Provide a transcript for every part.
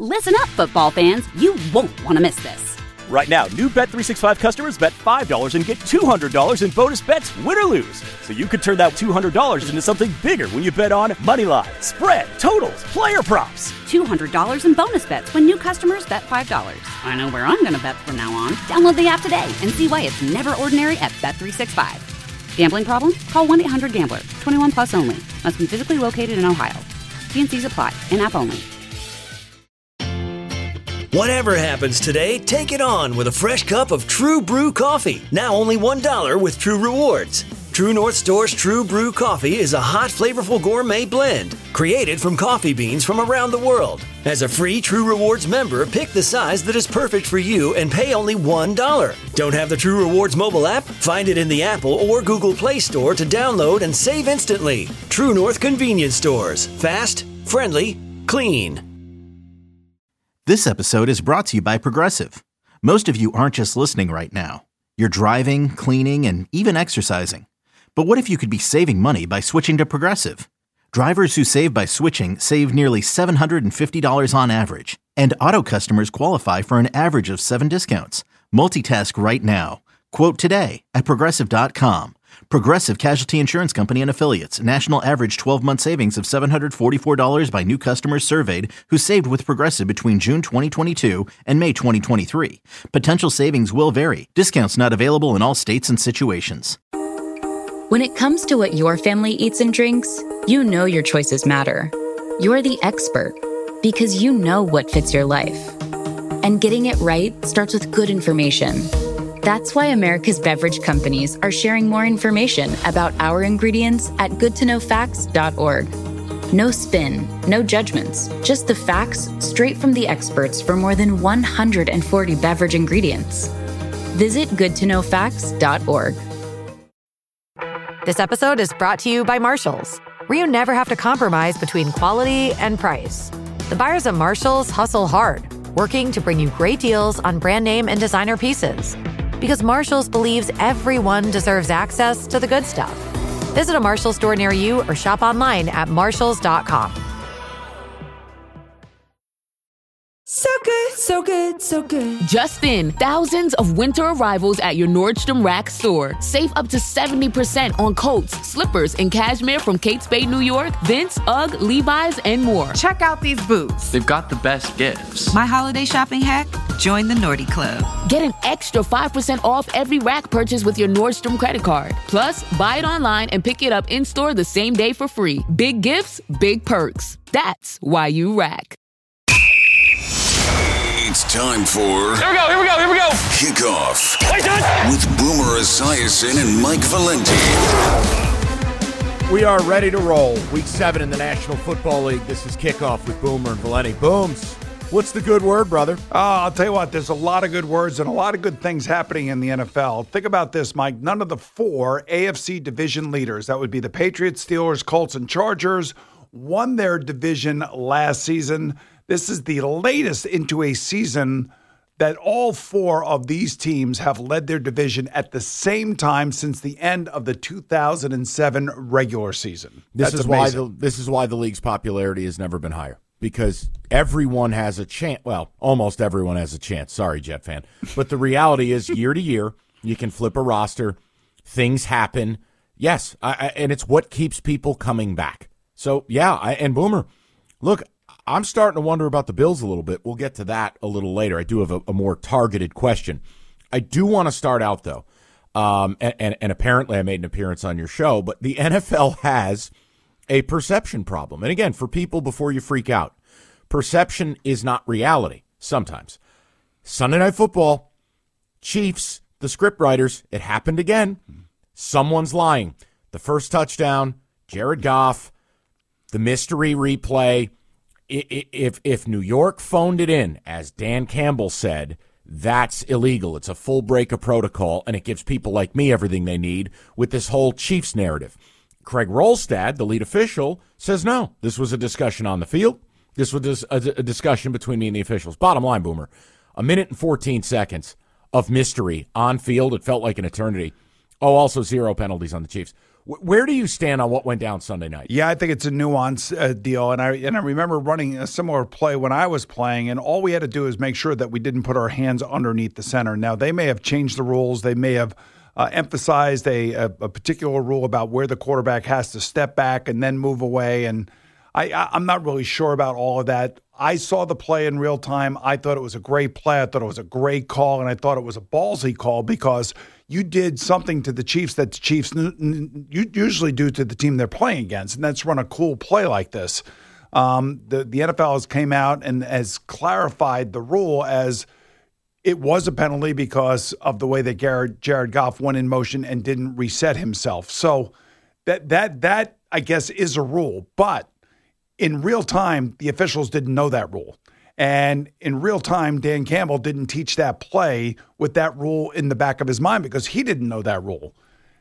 Listen up, football fans. You won't want to miss this. Right now, new Bet365 customers bet $5 and get $200 in bonus bets, win or lose. So you could turn that $200 into something bigger when you bet on money line, spread, totals, player props. $200 in bonus bets when new customers bet $5. I know where I'm going to bet from now on. Download the app today and see why it's never ordinary at Bet365. Gambling problem? Call 1-800-GAMBLER. 21 plus only. Must be physically located in Ohio. T&Cs apply. In-app only. Whatever happens today, take it on with a fresh cup of True Brew coffee. Now only $1 with True Rewards. True North Store's True Brew coffee is a hot, flavorful gourmet blend created from coffee beans from around the world. As a free True Rewards member, pick the size that is perfect for you and pay only $1. Don't have the True Rewards mobile app? Find it in the Apple or Google Play Store to download and save instantly. True North Convenience Stores. Fast, friendly, clean. This episode is brought to you by Progressive. Most of you aren't just listening right now. You're driving, cleaning, and even exercising. But what if you could be saving money by switching to Progressive? Drivers who save by switching save nearly $750 on average. And auto customers qualify for an average of 7 discounts. Multitask right now. Quote today at Progressive.com. Progressive Casualty Insurance Company and Affiliates. National average 12-month savings of $744 by new customers surveyed who saved with Progressive between June 2022 and May 2023. Potential savings will vary. Discounts not available in all states and situations. When it comes to what your family eats and drinks, you know your choices matter. You're the expert because you know what fits your life. And getting it right starts with good information. That's why America's beverage companies are sharing more information about our ingredients at goodtoknowfacts.org. No spin, no judgments, just the facts straight from the experts for more than 140 beverage ingredients. Visit goodtoknowfacts.org. This episode is brought to you by Marshalls, where you never have to compromise between quality and price. The buyers at Marshalls hustle hard, working to bring you great deals on brand name and designer pieces. Because Marshalls believes everyone deserves access to the good stuff. Visit a Marshalls store near you or shop online at marshalls.com. So good, so good, so good. Just in, thousands of winter arrivals at your Nordstrom Rack store. Save up to 70% on coats, slippers, and cashmere from Kate Spade, New York, Vince, UGG, Levi's, and more. Check out these boots. They've got the best gifts. My holiday shopping hack? Join the Nordy Club. Get an extra 5% off every Rack purchase with your Nordstrom credit card. Plus, buy it online and pick it up in-store the same day for free. Big gifts, big perks. That's why you Rack. It's time for... Here we go! Kickoff. With Boomer Esiason and Mike Valenti. We are ready to roll. Week 7 in the National Football League. This is Kickoff with Boomer and Valenti. Booms, what's the good word, brother? I'll tell you what, there's a lot of good words and a lot of good things happening in the NFL. Think about this, Mike. None of the 4 AFC division leaders, that would be the Patriots, Steelers, Colts, and Chargers, won their division last season. This is the latest into a season that all 4 of these teams have led their division at the same time since the end of the 2007 regular season. This is why the league's popularity has never been higher, because everyone has a chance. Well, almost everyone has a chance. Sorry, Jet fan. But the reality is, year to year, you can flip a roster. Things happen. Yes, and it's what keeps people coming back. So, yeah, and Boomer, look, I'm starting to wonder about the Bills a little bit. We'll get to that a little later. I do have a more targeted question. I do want to start out, though, and apparently I made an appearance on your show, but the NFL has a perception problem. And again, for people, before you freak out, perception is not reality sometimes. Sunday Night Football, Chiefs, the scriptwriters, it happened again. Someone's lying. The first touchdown, Jared Goff, the mystery replay. If New York phoned it in, as Dan Campbell said, that's illegal. It's a full break of protocol, and it gives people like me everything they need with this whole Chiefs narrative. Craig Rolstad, the lead official, says no. This was a discussion on the field. This was a discussion between me and the officials. Bottom line, Boomer, 1 minute and 14 seconds of mystery on field. It felt like an eternity. Oh, also 0 penalties on the Chiefs. Where do you stand on what went down Sunday night? Yeah, I think it's a nuance deal, and I remember running a similar play when I was playing, and all we had to do is make sure that we didn't put our hands underneath the center. Now, they may have changed the rules. They may have emphasized a particular rule about where the quarterback has to step back and then move away, and I'm not really sure about all of that. I saw the play in real time. I thought it was a great play. I thought it was a great call, and I thought it was a ballsy call because you did something to the Chiefs that the Chiefs usually do to the team they're playing against, and that's run a cool play like this. The NFL has came out and has clarified the rule as it was a penalty because of the way that Jared Goff went in motion and didn't reset himself. So that I guess is a rule, but in real time, the officials didn't know that rule. And in real time, Dan Campbell didn't teach that play with that rule in the back of his mind because he didn't know that rule.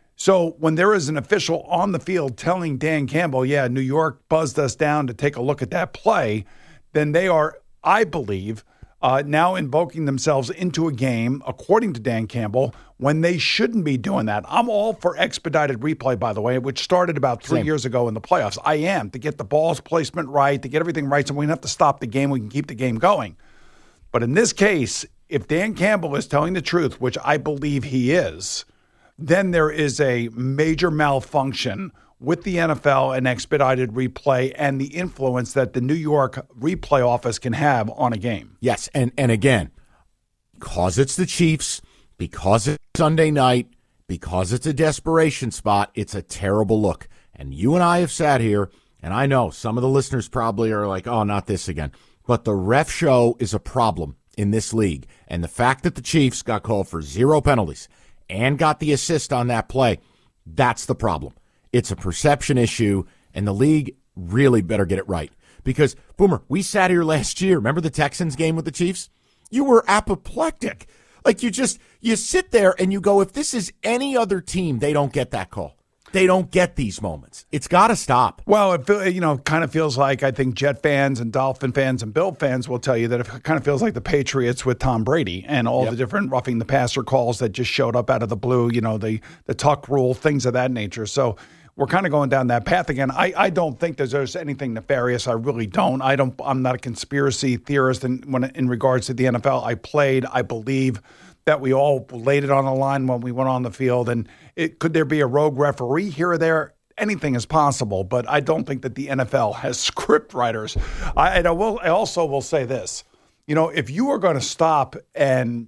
So when there is an official on the field telling Dan Campbell, yeah, New York buzzed us down to take a look at that play, then they are, I believe, now invoking themselves into a game, according to Dan Campbell, when they shouldn't be doing that. I'm all for expedited replay, by the way, which started about 3 years ago in the playoffs. I am, to get the ball's placement right, to get everything right, so we don't have to stop the game. We can keep the game going. But in this case, if Dan Campbell is telling the truth, which I believe he is, then there is a major malfunction with the NFL and expedited replay and the influence that the New York replay office can have on a game. Yes, and again, because it's the Chiefs, because it's Sunday night, because it's a desperation spot, it's a terrible look. And you and I have sat here, and I know some of the listeners probably are like, oh, not this again. But the ref show is a problem in this league. And the fact that the Chiefs got called for 0 penalties and got the assist on that play, that's the problem. It's a perception issue, and the league really better get it right. Because, Boomer, we sat here last year. Remember the Texans game with the Chiefs? You were apoplectic. Like, you sit there and you go, if this is any other team, they don't get that call. They don't get these moments. It's got to stop. Well, it kind of feels like, I think Jet fans and Dolphin fans and Bill fans will tell you that it kind of feels like the Patriots with Tom Brady and all the different roughing the passer calls that just showed up out of the blue, the tuck rule, things of that nature. So we're kind of going down that path again. I don't think there's anything nefarious. I really don't. I'm not a conspiracy theorist in regards to the NFL. I believe that we all laid it on the line when we went on the field. And could there be a rogue referee here or there? Anything is possible, but I don't think that the NFL has script writers. I also will say this. If you are going to stop and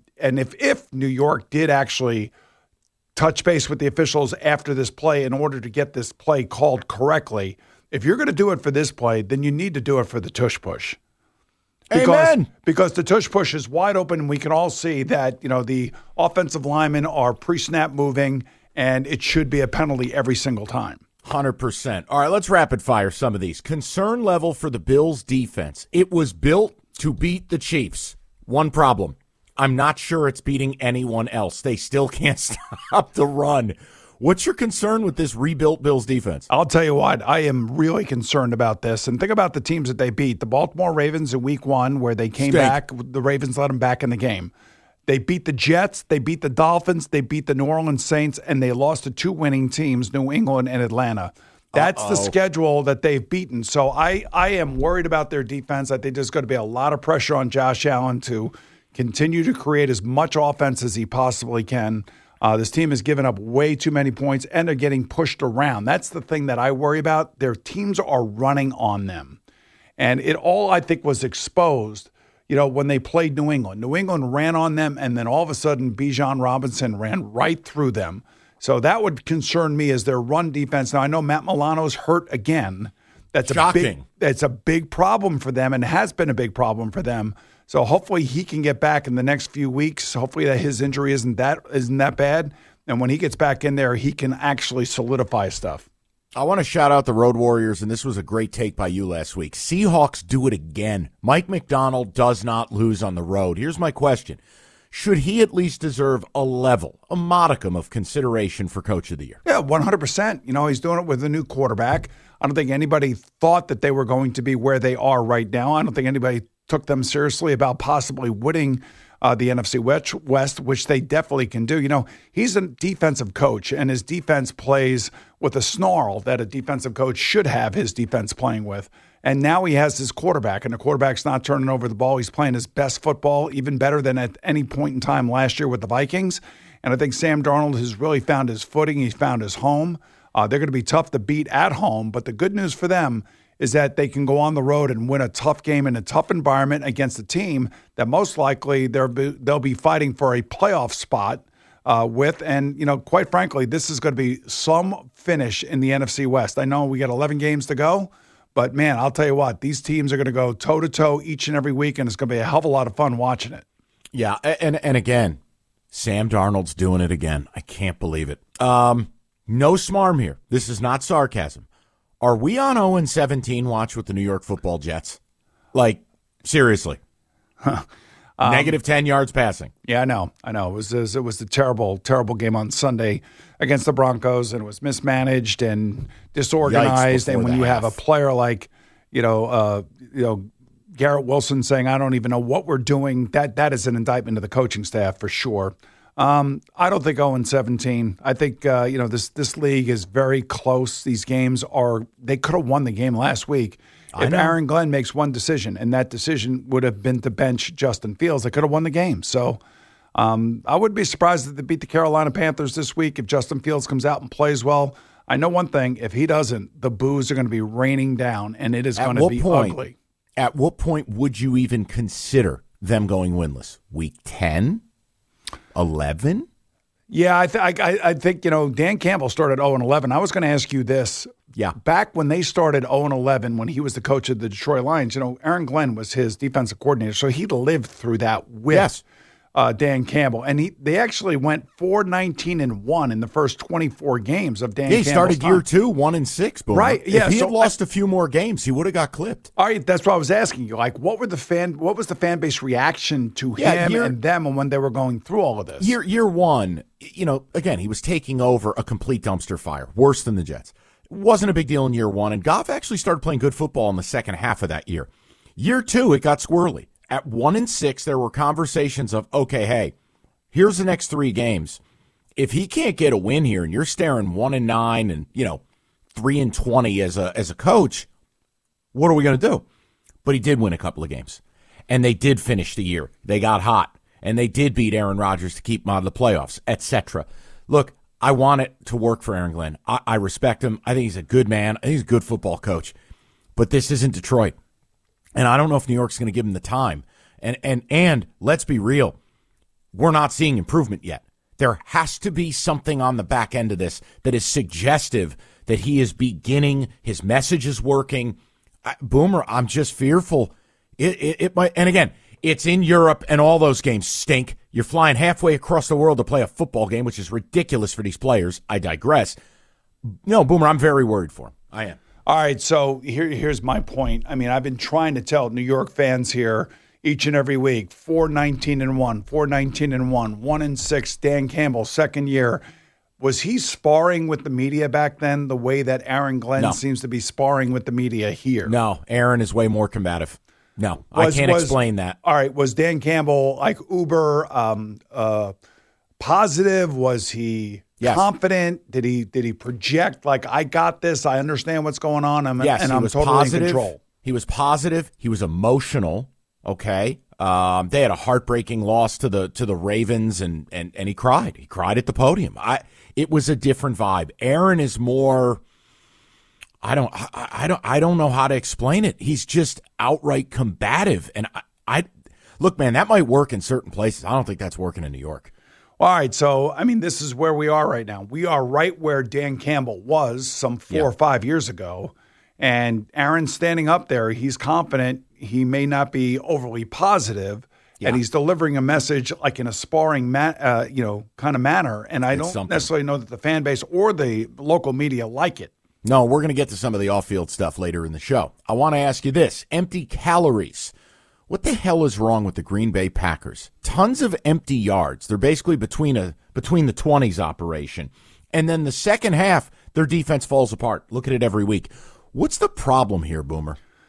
if New York did actually touch base with the officials after this play in order to get this play called correctly, if you're going to do it for this play, then you need to do it for the tush push. Because the tush push is wide open, and we can all see that the offensive linemen are pre-snap moving, and it should be a penalty every single time. 100%. All right, let's rapid fire some of these. Concern level for the Bills' defense. It was built to beat the Chiefs. One problem. I'm not sure it's beating anyone else. They still can't stop the run. What's your concern with this rebuilt Bills defense? I'll tell you what, I am really concerned about this. And think about the teams that they beat. The Baltimore Ravens in week 1, where they came back. The Ravens let them back in the game. They beat the Jets. They beat the Dolphins. They beat the New Orleans Saints. And they lost to 2 winning teams, New England and Atlanta. That's the schedule that they've beaten. So I am worried about their defense. I think there's going to be a lot of pressure on Josh Allen to continue to create as much offense as he possibly can. This team has given up way too many points, and they're getting pushed around. That's the thing that I worry about. Their teams are running on them. And it all, I think, was exposed, when they played New England. New England ran on them, and then all of a sudden, Bijan Robinson ran right through them. So that would concern me as their run defense. Now, I know Matt Milano's hurt again. That's shocking. That's a big problem for them, and has been a big problem for them. So hopefully he can get back in the next few weeks. Hopefully that his injury isn't that bad. And when he gets back in there, he can actually solidify stuff. I want to shout out the Road Warriors, and this was a great take by you last week. Seahawks do it again. Mike McDonald does not lose on the road. Here's my question. Should he at least deserve a modicum of consideration for Coach of the Year? Yeah, 100%. He's doing it with a new quarterback. I don't think anybody thought that they were going to be where they are right now. I don't think anybody took them seriously about possibly winning the NFC West, which they definitely can do. You know, he's a defensive coach, and his defense plays with a snarl that a defensive coach should have his defense playing with. And now he has his quarterback, and the quarterback's not turning over the ball. He's playing his best football, even better than at any point in time last year with the Vikings. And I think Sam Darnold has really found his footing. He's found his home. They're going to be tough to beat at home, but the good news for them is that they can go on the road and win a tough game in a tough environment against a team that most likely they'll be fighting for a playoff spot with. And, you know, quite frankly, this is going to be some finish in the NFC West. I know we got 11 games to go, but, man, I'll tell you what, these teams are going to go toe-to-toe each and every week, and it's going to be a hell of a lot of fun watching it. Yeah, and again, Sam Darnold's doing it again. I can't believe it. No smarm here. This is not sarcasm. Are we on 0-17 watch with the New York Football Jets? Like, seriously. Negative 10 yards passing. Yeah, I know. It was a terrible, terrible game on Sunday against the Broncos, and it was mismanaged and disorganized. And when you have a player like, Garrett Wilson saying, "I don't even know what we're doing," that is an indictment of the coaching staff for sure. I don't think 0-17. I think this league is very close. These games they could have won the game last week if Aaron Glenn makes one decision, and that decision would have been to bench Justin Fields. They could have won the game. So I wouldn't be surprised if they beat the Carolina Panthers this week if Justin Fields comes out and plays well. I know one thing: if he doesn't, the boos are going to be raining down, and it is going to be ugly. At what point would you even consider them going winless? Week 10? 11? Yeah, I think Dan Campbell started 0-11. I was going to ask you this. Yeah. Back when they started 0-11, when he was the coach of the Detroit Lions, Aaron Glenn was his defensive coordinator, so he lived through that with Dan Campbell. And they actually went 4-19-1 in the first 24 games of Dan Campbell's he started time. year 2, 1-6. Boomer. Right. Yeah. If he had lost a few more games, he would have got clipped. All right, that's what I was asking you. Like, what was the fan base reaction to him and them, and when they were going through all of this? Year one, again, he was taking over a complete dumpster fire, worse than the Jets. It wasn't a big deal in year one, and Goff actually started playing good football in the second half of that year. Year 2, it got squirrely. At 1-6, there were conversations of, okay, hey, here's the next 3 games. If he can't get a win here, and you're staring 1-9 and 3-20 as a coach, what are we going to do? But he did win a couple of games, and they did finish the year. They got hot, and they did beat Aaron Rodgers to keep him out of the playoffs, etc. Look, I want it to work for Aaron Glenn. I respect him. I think he's a good man. I think he's a good football coach. But this isn't Detroit. And I don't know if New York's going to give him the time. And let's be real, we're not seeing improvement yet. There has to be something on the back end of this that is suggestive that he is beginning, his message is working. Boomer, I'm just fearful. It might, and again, it's in Europe and all those games stink. You're flying halfway across the world to play a football game, which is ridiculous for these players. I digress. No, Boomer, I'm very worried for him. I am. All right, so here's my point. I mean, I've been trying to tell New York fans here each and every week, 4-19-1, 4-19-1, 1-6, Dan Campbell, second year. Was he sparring with the media back then the way that Aaron Glenn seems to be sparring with the media here? No, Aaron is way more combative. No, I can't explain that. All right, was Dan Campbell like uber positive? Was he confident? Did he project like, I got this, I understand what's going on, I'm totally positive. In control? He was positive. He was emotional. Okay, they had a heartbreaking loss to the Ravens, and he cried. He cried at the podium. It was a different vibe. Aaron is more. I don't know how to explain it. He's just outright combative, and I look, man, that might work in certain places. I don't think that's working in New York. All right, so, I mean, this is where we are right now. We are right where Dan Campbell was some 4 or 5 years ago, and Aaron's standing up there. He's confident. He may not be overly positive, and he's delivering a message like in a sparring, kind of manner, and I don't necessarily know that the fan base or the local media like it. No, we're going to get to some of the off-field stuff later in the show. I want to ask you this. Empty calories. What the hell is wrong with the Green Bay Packers? Tons of empty yards. They're basically between the 20s operation. And then the second half, their defense falls apart. Look at it every week. What's the problem here, Boomer?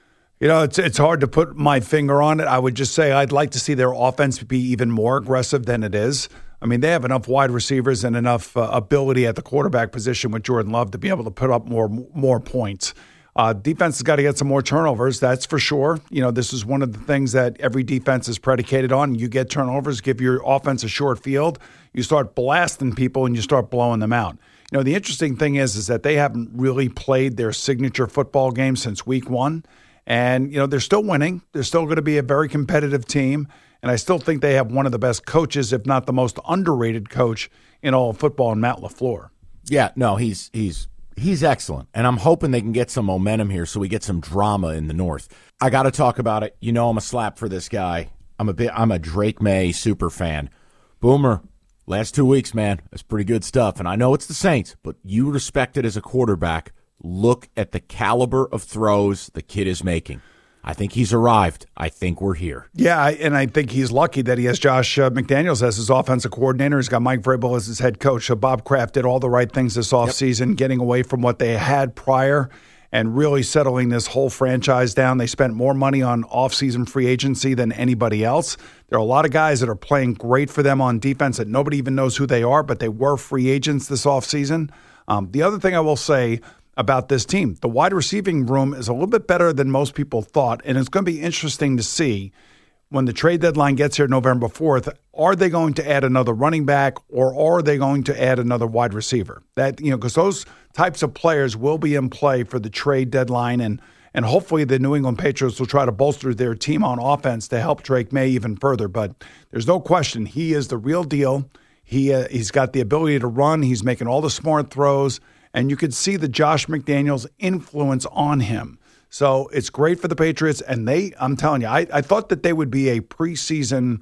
You know, it's hard to put my finger on it. I would just say I'd like to see their offense be even more aggressive than it is. I mean, they have enough wide receivers and enough ability at the quarterback position with Jordan Love to be able to put up more points. Defense has got to get some more turnovers, that's for sure. You know, this is one of the things that every defense is predicated on. You get turnovers, give your offense a short field, you start blasting people and you start blowing them out. You know, the interesting thing is that they haven't really played their signature football game since week 1. And, you know, they're still winning. They're still going to be a very competitive team. And I still think they have one of the best coaches, if not the most underrated coach in all of football, in Matt LaFleur. Yeah, no, he's excellent. And I'm hoping they can get some momentum here so we get some drama in the North. I got to talk about it. You know I'm a slap for this guy. I'm a Drake May super fan. Boomer, last 2 weeks, man, that's pretty good stuff. And I know it's the Saints, but you respect it as a quarterback. Look at the caliber of throws the kid is making. I think he's arrived. I think we're here. Yeah, and I think he's lucky that he has Josh McDaniels as his offensive coordinator. He's got Mike Vrabel as his head coach. So Bob Kraft did all the right things this offseason, getting away from what they had prior and really settling this whole franchise down. They spent more money on offseason free agency than anybody else. There are a lot of guys that are playing great for them on defense that nobody even knows who they are, but they were free agents this offseason. The other thing I will say about this team, the wide receiving room is a little bit better than most people thought, and it's going to be interesting to see when the trade deadline gets here November 4th, are they going to add another running back or are they going to add another wide receiver? That, you know, because those types of players will be in play for the trade deadline, and hopefully the New England Patriots will try to bolster their team on offense to help Drake May even further. But there's no question he is the real deal. He's got the ability to run. He's making all the smart throws. And you could see the Josh McDaniels influence on him. So it's great for the Patriots. And I'm telling you, I thought that they would be a preseason,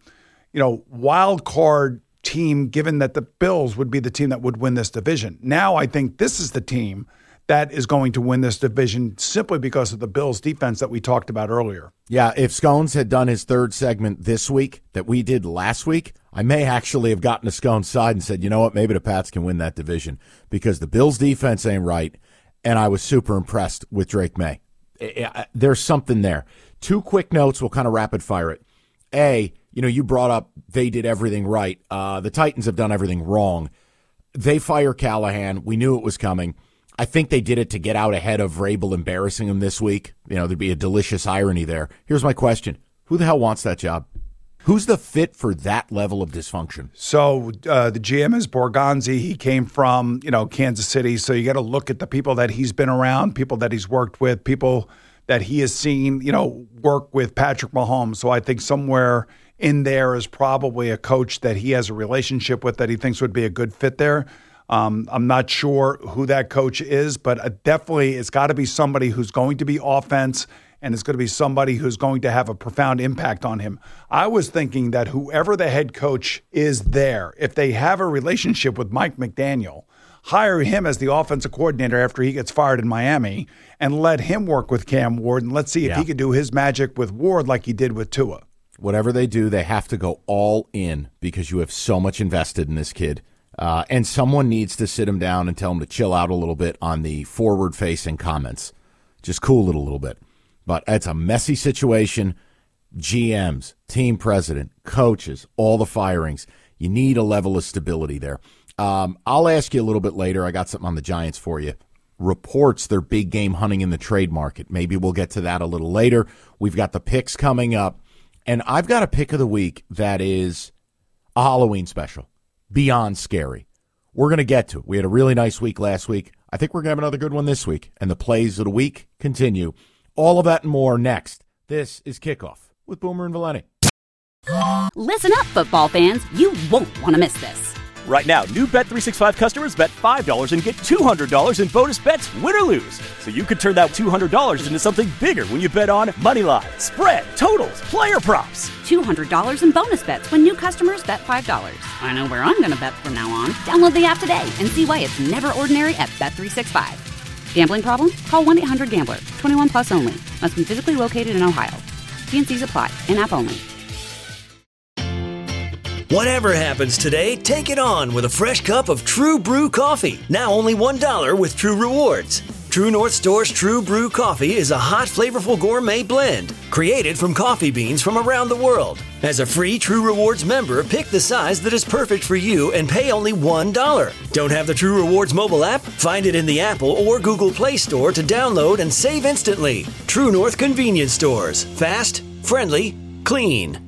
wild card team, given that the Bills would be the team that would win this division. Now I think this is the team that is going to win this division simply because of the Bills' defense that we talked about earlier. Yeah, if Scones had done his third segment this week that we did last week, I may actually have gotten to Scones' side and said, you know what, maybe the Pats can win that division because the Bills' defense ain't right, and I was super impressed with Drake May. There's something there. 2 quick notes, we'll kind of rapid fire it. A, you brought up they did everything right. The Titans have done everything wrong. They fire Callahan. We knew it was coming. I think they did it to get out ahead of Vrabel embarrassing him this week. There'd be a delicious irony there. Here's my question. Who the hell wants that job? Who's the fit for that level of dysfunction? So the GM is Borgonzi. He came from, Kansas City. So you got to look at the people that he's been around, people that he's worked with, people that he has seen, work with Patrick Mahomes. So I think somewhere in there is probably a coach that he has a relationship with that he thinks would be a good fit there. I'm not sure who that coach is, but definitely it's got to be somebody who's going to be offense, and it's going to be somebody who's going to have a profound impact on him. I was thinking that whoever the head coach is there, if they have a relationship with Mike McDaniel, hire him as the offensive coordinator after he gets fired in Miami and let him work with Cam Ward, and let's see if he could do his magic with Ward like he did with Tua. Whatever they do, they have to go all in because you have so much invested in this kid. And someone needs to sit him down and tell him to chill out a little bit on the forward-facing comments. Just cool it a little bit. But it's a messy situation. GMs, team president, coaches, all the firings. You need a level of stability there. I'll ask you a little bit later. I got something on the Giants for you. Reports they're big game hunting in the trade market. Maybe we'll get to that a little later. We've got the picks coming up. And I've got a pick of the week that is a Halloween special. Beyond scary. We're going to get to it. We had a really nice week last week. I think we're going to have another good one this week. And the plays of the week continue. All of that and more next. This is Kickoff with Boomer and Valenti. Listen up, football fans. You won't want to miss this. Right now, new Bet365 customers bet $5 and get $200 in bonus bets, win or lose. So you could turn that $200 into something bigger when you bet on money line, spread, totals, player props. $200 in bonus bets when new customers bet $5. I know where I'm going to bet from now on. Download the app today and see why it's never ordinary at Bet365. Gambling problem? Call 1-800-GAMBLER. 21 plus only. Must be physically located in Ohio. T&Cs apply. In-app only. Whatever happens today, take it on with a fresh cup of True Brew coffee. Now only $1 with True Rewards. True North Store's True Brew Coffee is a hot, flavorful gourmet blend created from coffee beans from around the world. As a free True Rewards member, pick the size that is perfect for you and pay only $1. Don't have the True Rewards mobile app? Find it in the Apple or Google Play Store to download and save instantly. True North Convenience Stores. Fast, friendly, clean.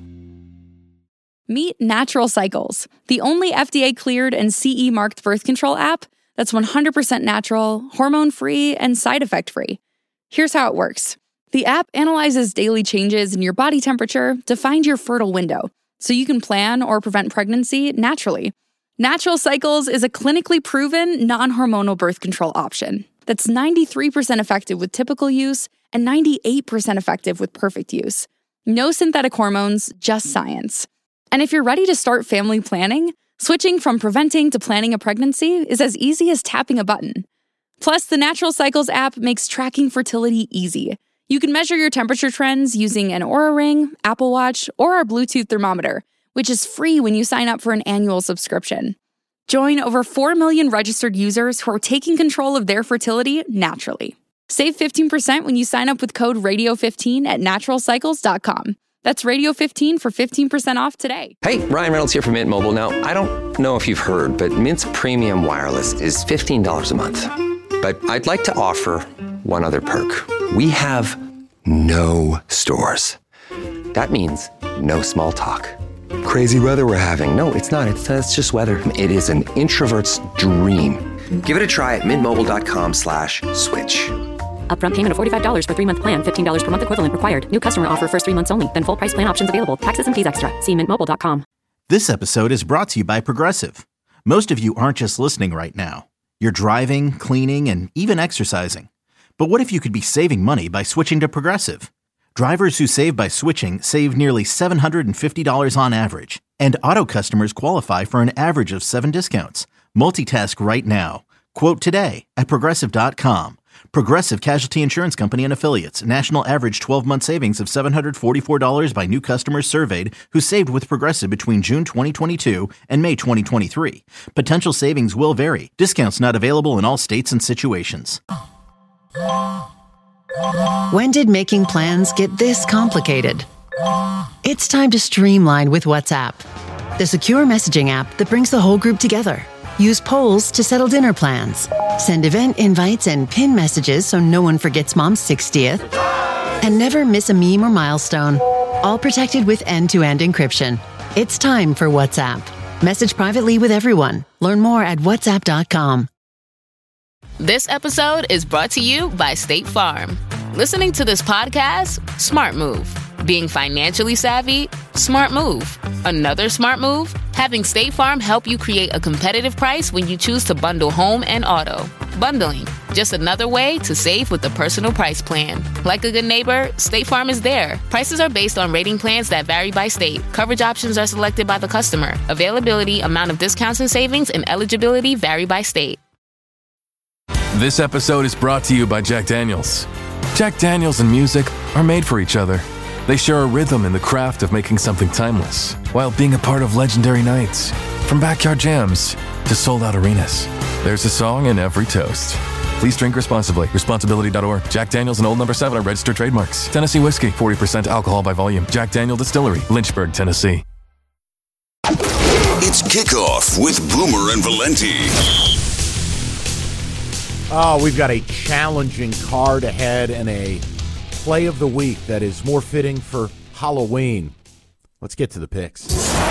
Meet Natural Cycles, the only FDA-cleared and CE-marked birth control app that's 100% natural, hormone-free, and side effect-free. Here's how it works. The app analyzes daily changes in your body temperature to find your fertile window, so you can plan or prevent pregnancy naturally. Natural Cycles is a clinically proven, non-hormonal birth control option that's 93% effective with typical use and 98% effective with perfect use. No synthetic hormones, just science. And if you're ready to start family planning, switching from preventing to planning a pregnancy is as easy as tapping a button. Plus, the Natural Cycles app makes tracking fertility easy. You can measure your temperature trends using an Oura Ring, Apple Watch, or our Bluetooth thermometer, which is free when you sign up for an annual subscription. Join over 4 million registered users who are taking control of their fertility naturally. Save 15% when you sign up with code RADIO15 at naturalcycles.com. That's Radio15 for 15% off today. Hey, Ryan Reynolds here from Mint Mobile. Now, I don't know if you've heard, but Mint's premium wireless is $15 a month. But I'd like to offer one other perk. We have no stores. That means no small talk. Crazy weather we're having. No, it's not. It's just weather. It is an introvert's dream. Give it a try at mintmobile.com/switch. Upfront payment of $45 for 3-month plan, $15 per month equivalent required. New customer offer first 3 months only. Then full price plan options available. Taxes and fees extra. See mintmobile.com. This episode is brought to you by Progressive. Most of you aren't just listening right now. You're driving, cleaning, and even exercising. But what if you could be saving money by switching to Progressive? Drivers who save by switching save nearly $750 on average. And auto customers qualify for an average of 7 discounts. Multitask right now. Quote today at Progressive.com. Progressive Casualty Insurance Company and Affiliates. National average 12-month savings of $744 by new customers surveyed who saved with Progressive between June 2022 and May 2023. Potential savings will vary. Discounts not available in all states and situations. When did making plans get this complicated? It's time to streamline with WhatsApp, the secure messaging app that brings the whole group together. Use polls to settle dinner plans. Send event invites and pin messages so no one forgets Mom's 60th. And never miss a meme or milestone. All protected with end-to-end encryption. It's time for WhatsApp. Message privately with everyone. Learn more at whatsapp.com. This episode is brought to you by State Farm. Listening to this podcast? Smart move. Being financially savvy? Smart move. Another smart move? Having State Farm help you create a competitive price when you choose to bundle home and auto. Bundling, just another way to save with the Personal Price Plan. Like a good neighbor, State Farm is there. Prices are based on rating plans that vary by state. Coverage options are selected by the customer. Availability, amount of discounts and savings, and eligibility vary by state. This episode is brought to you by Jack Daniels. Jack Daniels and music are made for each other. They share a rhythm in the craft of making something timeless, while being a part of legendary nights. From backyard jams to sold-out arenas, there's a song in every toast. Please drink responsibly. Responsibility.org. Jack Daniels and Old No. 7 are registered trademarks. Tennessee whiskey, 40% alcohol by volume. Jack Daniel Distillery, Lynchburg, Tennessee. It's Kickoff with Boomer and Valenti. Oh, we've got a challenging card ahead and a play of the week that is more fitting for Halloween. Let's get to the picks.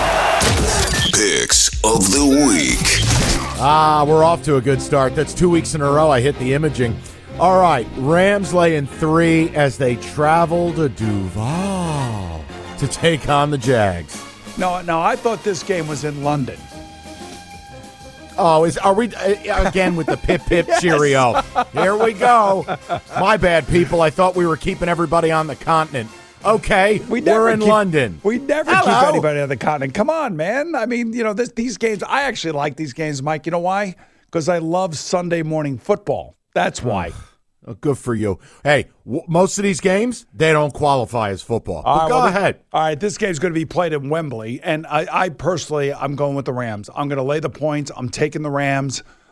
Picks of the week. We're off to a good start. That's 2 weeks in a row I hit the imaging. All right, Rams laying 3 as they travel to Duval to take on the Jags. No, I thought this game was in London. Oh, are we again with the pip Yes. cheerio? Here we go. My bad, people. I thought we were keeping everybody on the continent. Okay, we're in London. We never keep anybody on the continent. Come on, man. I mean, these games, I actually like these games, Mike. You know why? Because I love Sunday morning football. That's why. Good for you. Hey, most of these games, they don't qualify as football. But go ahead. All right, this game's going to be played in Wembley, and I personally, I'm going with the Rams. I'm going to lay the points. I'm taking the Rams.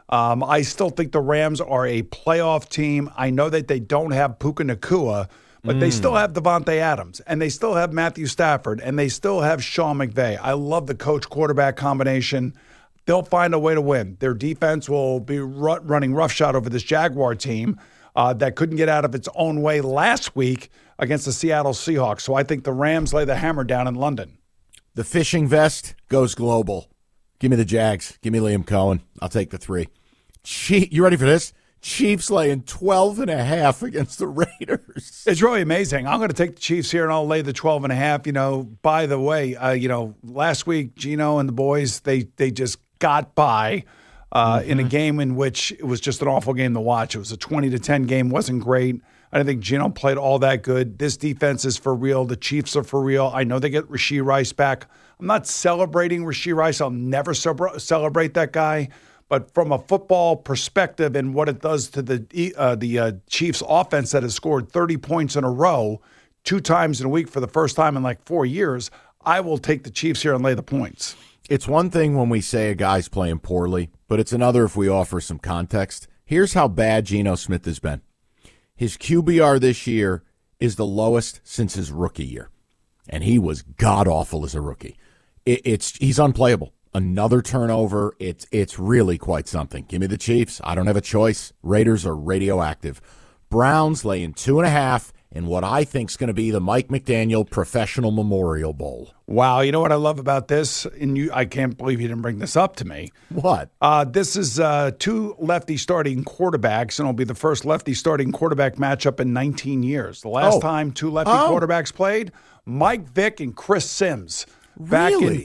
I still think the Rams are a playoff team. I know that they don't have Puka Nacua, but they still have Devontae Adams, and they still have Matthew Stafford, and they still have Sean McVay. I love the coach-quarterback combination. They'll find a way to win. Their defense will be running roughshod over this Jaguar team that couldn't get out of its own way last week against the Seattle Seahawks. So I think the Rams lay the hammer down in London. The fishing vest goes global. Give me the Jags. Give me Liam Cohen. I'll take the 3. You ready for this? Chiefs laying 12.5 against the Raiders. It's really amazing. I'm going to take the Chiefs here, and I'll lay the 12.5. By the way, last week, Gino and the boys, they just got by in a game in which it was just an awful game to watch. It was a 20-10 game. Wasn't great. I don't think Gino played all that good. This defense is for real. The Chiefs are for real. I know they get Rashee Rice back. I'm not celebrating Rashee Rice. I'll never celebrate that guy. But from a football perspective and what it does to the Chiefs offense that has scored 30 points in a row 2 times in a week for the first time in like 4 years, I will take the Chiefs here and lay the points. It's one thing when we say a guy's playing poorly, but it's another if we offer some context. Here's how bad Geno Smith has been. His QBR this year is the lowest since his rookie year, and he was god-awful as a rookie. He's unplayable. Another turnover. It's really quite something. Give me the Chiefs. I don't have a choice. Raiders are radioactive. Browns laying 2.5 in what I think is going to be the Mike McDaniel Professional Memorial Bowl. Wow, you know what I love about this? And I can't believe you didn't bring this up to me. What? This is 2 lefty starting quarterbacks, and it'll be the first lefty starting quarterback matchup in 19 years. The last time 2 lefty quarterbacks played, Mike Vick and Chris Sims. Back in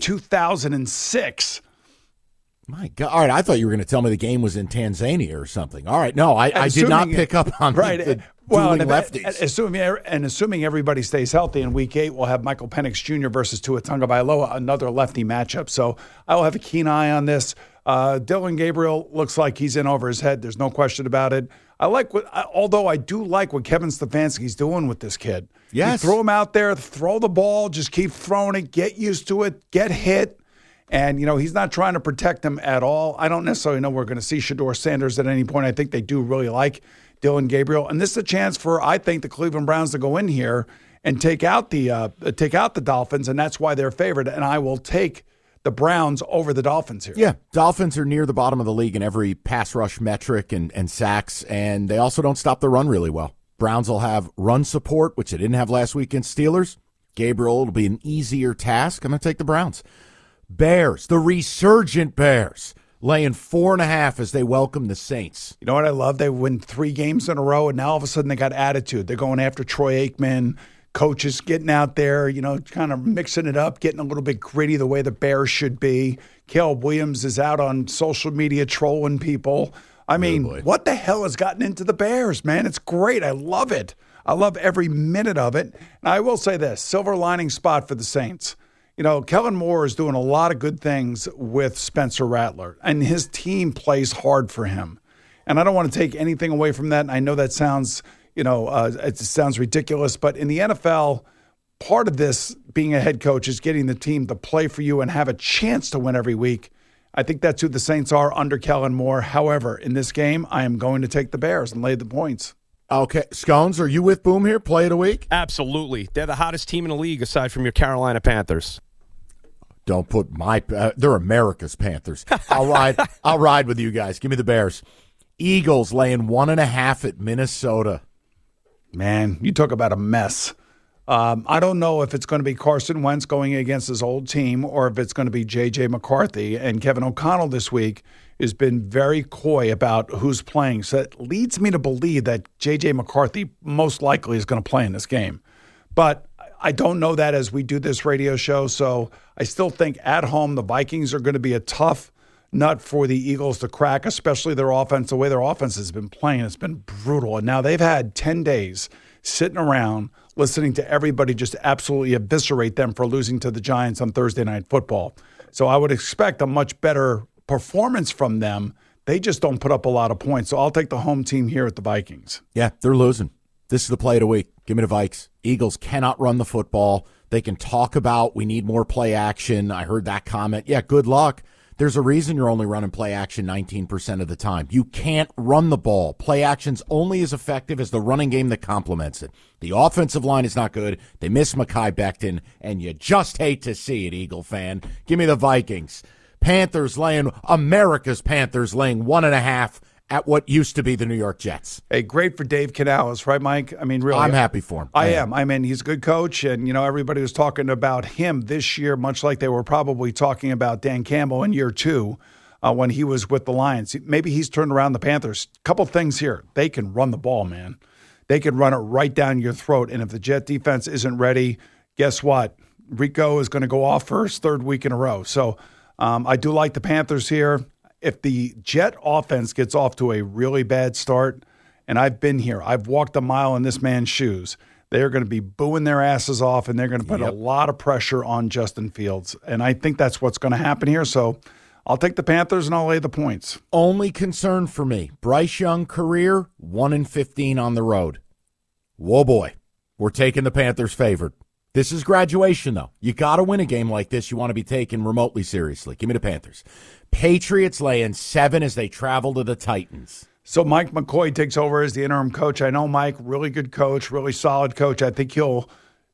2006. My God. All right, I thought you were going to tell me the game was in Tanzania or something. All right, no, I did not pick up on the dueling lefties. Assuming everybody stays healthy in Week 8, we'll have Michael Penix Jr. versus Tua Tagovailoa, another lefty matchup. So I will have a keen eye on this. Dylan Gabriel looks like he's in over his head. There's no question about it. Although I do like what Kevin Stefanski's doing with this kid. Yes. You throw him out there, throw the ball, just keep throwing it, get used to it, get hit. And, he's not trying to protect him at all. I don't necessarily know we're going to see Shedeur Sanders at any point. I think they do really like Dylan Gabriel. And this is a chance for, I think, the Cleveland Browns to go in here and take out the Dolphins, and that's why they're favored. And I will take the Browns over the Dolphins here. Yeah, Dolphins are near the bottom of the league in every pass rush metric and sacks, and they also don't stop the run really well. Browns will have run support, which they didn't have last week against Steelers. Gabriel will be an easier task. I'm going to take the Browns. Bears, the resurgent Bears, laying 4.5 as they welcome the Saints. You know what I love? They win 3 games in a row, and now all of a sudden they got attitude. They're going after Troy Aikman. Coaches getting out there, kind of mixing it up, getting a little bit gritty the way the Bears should be. Caleb Williams is out on social media trolling people. I mean, what the hell has gotten into the Bears, man? It's great. I love it. I love every minute of it. And I will say this, silver lining spot for the Saints. Kellen Moore is doing a lot of good things with Spencer Rattler, and his team plays hard for him. And I don't want to take anything away from that. And I know that sounds it sounds ridiculous, but in the NFL, part of this being a head coach is getting the team to play for you and have a chance to win every week. I think that's who the Saints are under Kellen Moore. However, in this game, I am going to take the Bears and lay the points. Okay. Scones, are you with Boom here? Play of the week? Absolutely. They're the hottest team in the league aside from your Carolina Panthers. Don't put they're America's Panthers. I'll ride with you guys. Give me the Bears. Eagles laying 1.5 at Minnesota. Man, you talk about a mess. I don't know if it's going to be Carson Wentz going against his old team or if it's going to be J.J. McCarthy. And Kevin O'Connell this week has been very coy about who's playing. So it leads me to believe that J.J. McCarthy most likely is going to play in this game. But I don't know that as we do this radio show. So I still think at home the Vikings are going to be a tough nut for the Eagles to crack, especially their offense. The way their offense has been playing, it's been brutal. And now they've had 10 days sitting around listening to everybody just absolutely eviscerate them for losing to the Giants on Thursday Night Football. So I would expect a much better performance from them. They just don't put up a lot of points. So I'll take the home team here at the Vikings. Yeah, they're losing. This is the play of the week. Give me the Vikes. Eagles cannot run the football. They can talk about we need more play action. I heard that comment. Yeah, good luck. There's a reason you're only running play action 19% of the time. You can't run the ball. Play action's only as effective as the running game that complements it. The offensive line is not good. They miss Mekhi Becton, and you just hate to see it, Eagle fan. Give me the Vikings. America's Panthers laying 1.5 at what used to be the New York Jets. Hey, great for Dave Canales, right, Mike? I mean, really. I'm happy for him. I am. I mean, he's a good coach, and, everybody was talking about him this year, much like they were probably talking about Dan Campbell in year 2 when he was with the Lions. Maybe he's turned around the Panthers. Couple things here. They can run the ball, man. They can run it right down your throat, and if the Jet defense isn't ready, guess what? Rico is going to go off for his 3rd week in a row. So I do like the Panthers here. If the Jet offense gets off to a really bad start, and I've been here, I've walked a mile in this man's shoes, they're going to be booing their asses off, and they're going to put a lot of pressure on Justin Fields. And I think that's what's going to happen here. So I'll take the Panthers, and I'll lay the points. Only concern for me, Bryce Young career, 1-15 on the road. Whoa, boy. We're taking the Panthers favored. This is graduation, though. You got to win a game like this. You want to be taken remotely seriously. Give me the Panthers. Patriots laying 7 as they travel to the Titans. So Mike McCoy takes over as the interim coach. I know Mike, really good coach, really solid coach. I think he'll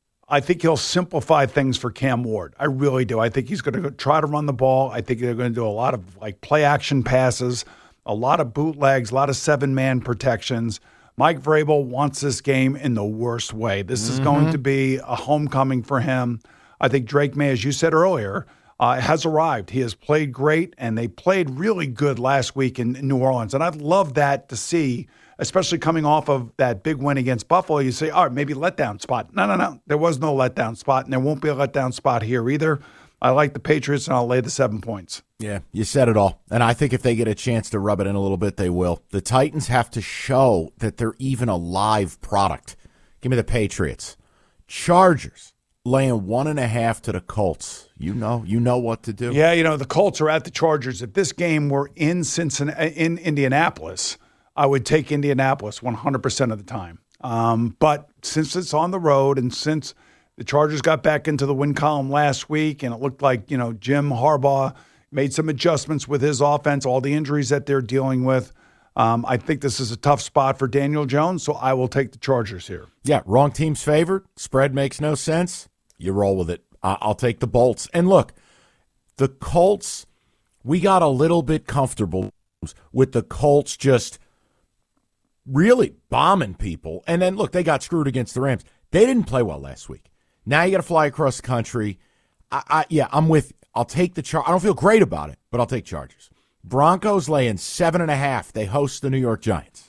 simplify things for Cam Ward. I really do. I think he's going to try to run the ball. I think they're going to do a lot of play action passes, a lot of bootlegs, a lot of 7-man protections. Mike Vrabel wants this game in the worst way. This is going to be a homecoming for him. I think Drake May, as you said earlier, has arrived. He has played great, and they played really good last week in New Orleans. And I'd love that to see, especially coming off of that big win against Buffalo. You say, all right, maybe letdown spot. No. There was no letdown spot, and there won't be a letdown spot here either. I like the Patriots, and I'll lay the 7 points. Yeah, you said it all. And I think if they get a chance to rub it in a little bit, they will. The Titans have to show that they're even a live product. Give me the Patriots. Chargers laying 1.5 to the Colts. You know what to do. Yeah, the Colts are at the Chargers. If this game were in Indianapolis, I would take Indianapolis 100% of the time. But since it's on the road, and since the Chargers got back into the win column last week, and it looked like, Jim Harbaugh made some adjustments with his offense, all the injuries that they're dealing with. I think this is a tough spot for Daniel Jones, so I will take the Chargers here. Yeah, wrong team's favored. Spread makes no sense. You roll with it. I'll take the Bolts. And look, the Colts, we got a little bit comfortable with the Colts just really bombing people. And then, look, they got screwed against the Rams. They didn't play well last week. Now you got to fly across the country. I'm with you. I'll take the Chargers. I don't feel great about it, but I'll take Chargers. Broncos laying 7.5. They host the New York Giants.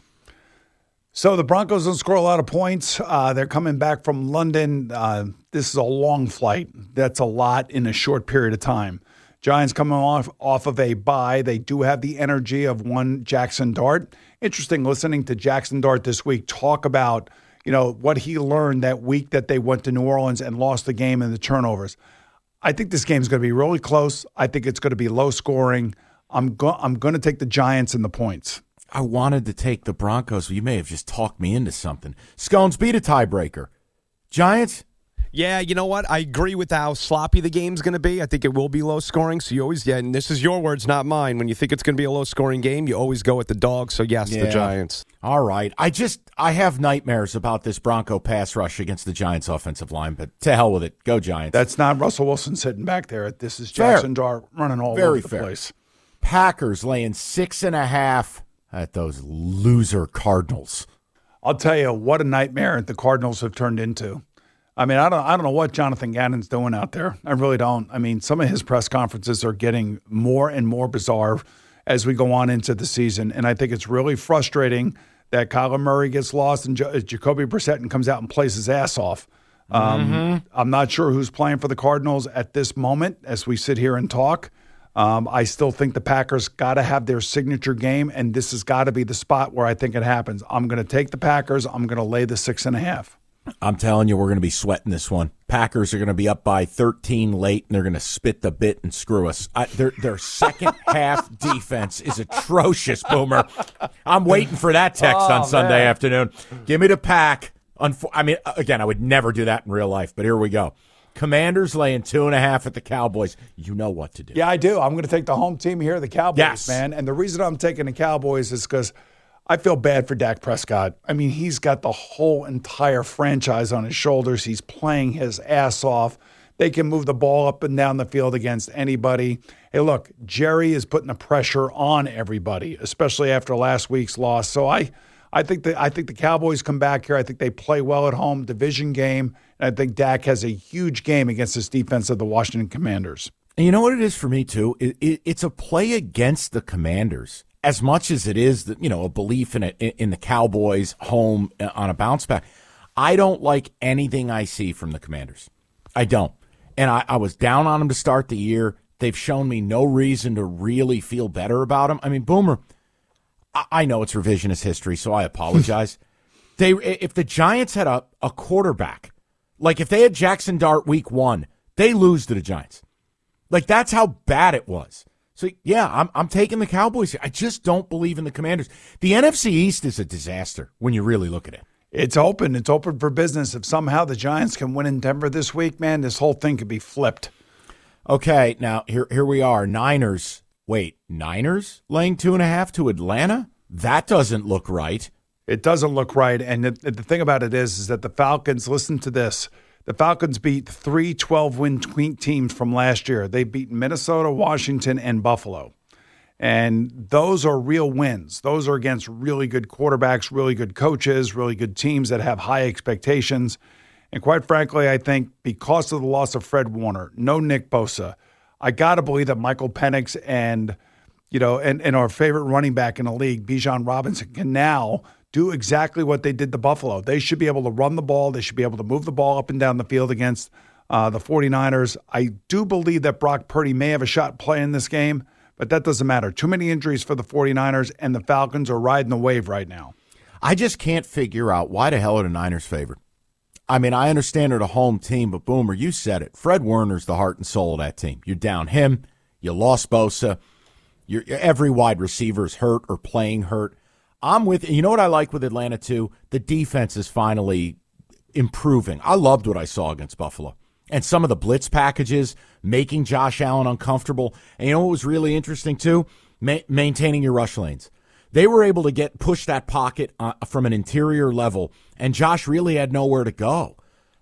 So the Broncos don't score a lot of points. They're coming back from London. This is a long flight. That's a lot in a short period of time. Giants coming off of a bye. They do have the energy of one Jackson Dart. Interesting listening to Jackson Dart this week talk about what he learned that week that they went to New Orleans and lost the game in the turnovers. I think this game is going to be really close. I think it's going to be low scoring. I'm going to take the Giants and the points. I wanted to take the Broncos. You may have just talked me into something. Scones, beat a tiebreaker. Giants? Yeah, you know what? I agree with how sloppy the game's going to be. I think it will be low scoring. So you always, and this is your words, not mine. When you think it's going to be a low scoring game, you always go with the dog. So yes, the Giants. All right. I have nightmares about this Bronco pass rush against the Giants offensive line, but to hell with it. Go Giants. That's not Russell Wilson sitting back there. This is Jackson Dart running all over the place. Packers laying 6.5 at those loser Cardinals. I'll tell you what a nightmare the Cardinals have turned into. I mean, I don't know what Jonathan Gannon's doing out there. I really don't. I mean, some of his press conferences are getting more and more bizarre as we go on into the season, and I think it's really frustrating that Kyler Murray gets lost and Jacoby Brissett comes out and plays his ass off. I'm not sure who's playing for the Cardinals at this moment as we sit here and talk. I still think the Packers got to have their signature game, and this has got to be the spot where I think it happens. I'm going to take the Packers. I'm going to lay the 6.5. I'm telling you, we're going to be sweating this one. Packers are going to be up by 13 late, and they're going to spit the bit and screw us. Their second half defense is atrocious, Boomer. I'm waiting for that text on Sunday afternoon. Give me the Pack. I mean, again, I would never do that in real life, but here we go. Commanders laying 2.5 at the Cowboys. You know what to do. Yeah, I do. I'm going to take the home team here, the Cowboys, Yes. man. And the reason I'm taking the Cowboys is because I feel bad for Dak Prescott. I mean, he's got the whole entire franchise on his shoulders. He's playing his ass off. They can move the ball up and down the field against anybody. Hey, look, Jerry is putting the pressure on everybody, especially after last week's loss. So I think the Cowboys come back here. I think they play well at home, division game. And I think Dak has a huge game against this defense of the Washington Commanders. And you know what it is for me, too? It's a play against the Commanders as much as it is, a belief in the Cowboys home on a bounce back. I don't like anything I see from the Commanders. I don't. And I was down on them to start the year. They've shown me no reason to really feel better about them. I mean, Boomer, I know it's revisionist history, so I apologize. If the Giants had a quarterback, like if they had Jackson Dart week 1, they lose to the Giants. Like that's how bad it was. So yeah, I'm taking the Cowboys here. I just don't believe in the Commanders. The NFC East is a disaster when you really look at it. It's open. It's open for business. If somehow the Giants can win in Denver this week, man, this whole thing could be flipped. Okay, now here we are. Niners laying 2.5 to Atlanta? That doesn't look right. It doesn't look right. And the thing about it is that the Falcons, listen to this, the Falcons beat 3 12-win teams from last year. They beat Minnesota, Washington, and Buffalo. And those are real wins. Those are against really good quarterbacks, really good coaches, really good teams that have high expectations. And quite frankly, I think because of the loss of Fred Warner, no Nick Bosa, I got to believe that Michael Penix and our favorite running back in the league, Bijan Robinson, can now do exactly what they did to Buffalo. They should be able to run the ball. They should be able to move the ball up and down the field against the 49ers. I do believe that Brock Purdy may have a shot playing this game, but that doesn't matter. Too many injuries for the 49ers, and the Falcons are riding the wave right now. I just can't figure out why the hell are the Niners favored. I mean, I understand they're the home team, but Boomer, you said it. Fred Warner's the heart and soul of that team. You're down him. You lost Bosa. Every wide receiver is hurt or playing hurt. I'm with you. You know what I like with Atlanta, too? The defense is finally improving. I loved what I saw against Buffalo. And some of the blitz packages, making Josh Allen uncomfortable. And you know what was really interesting, too? Maintaining your rush lanes. They were able to push that pocket from an interior level, and Josh really had nowhere to go.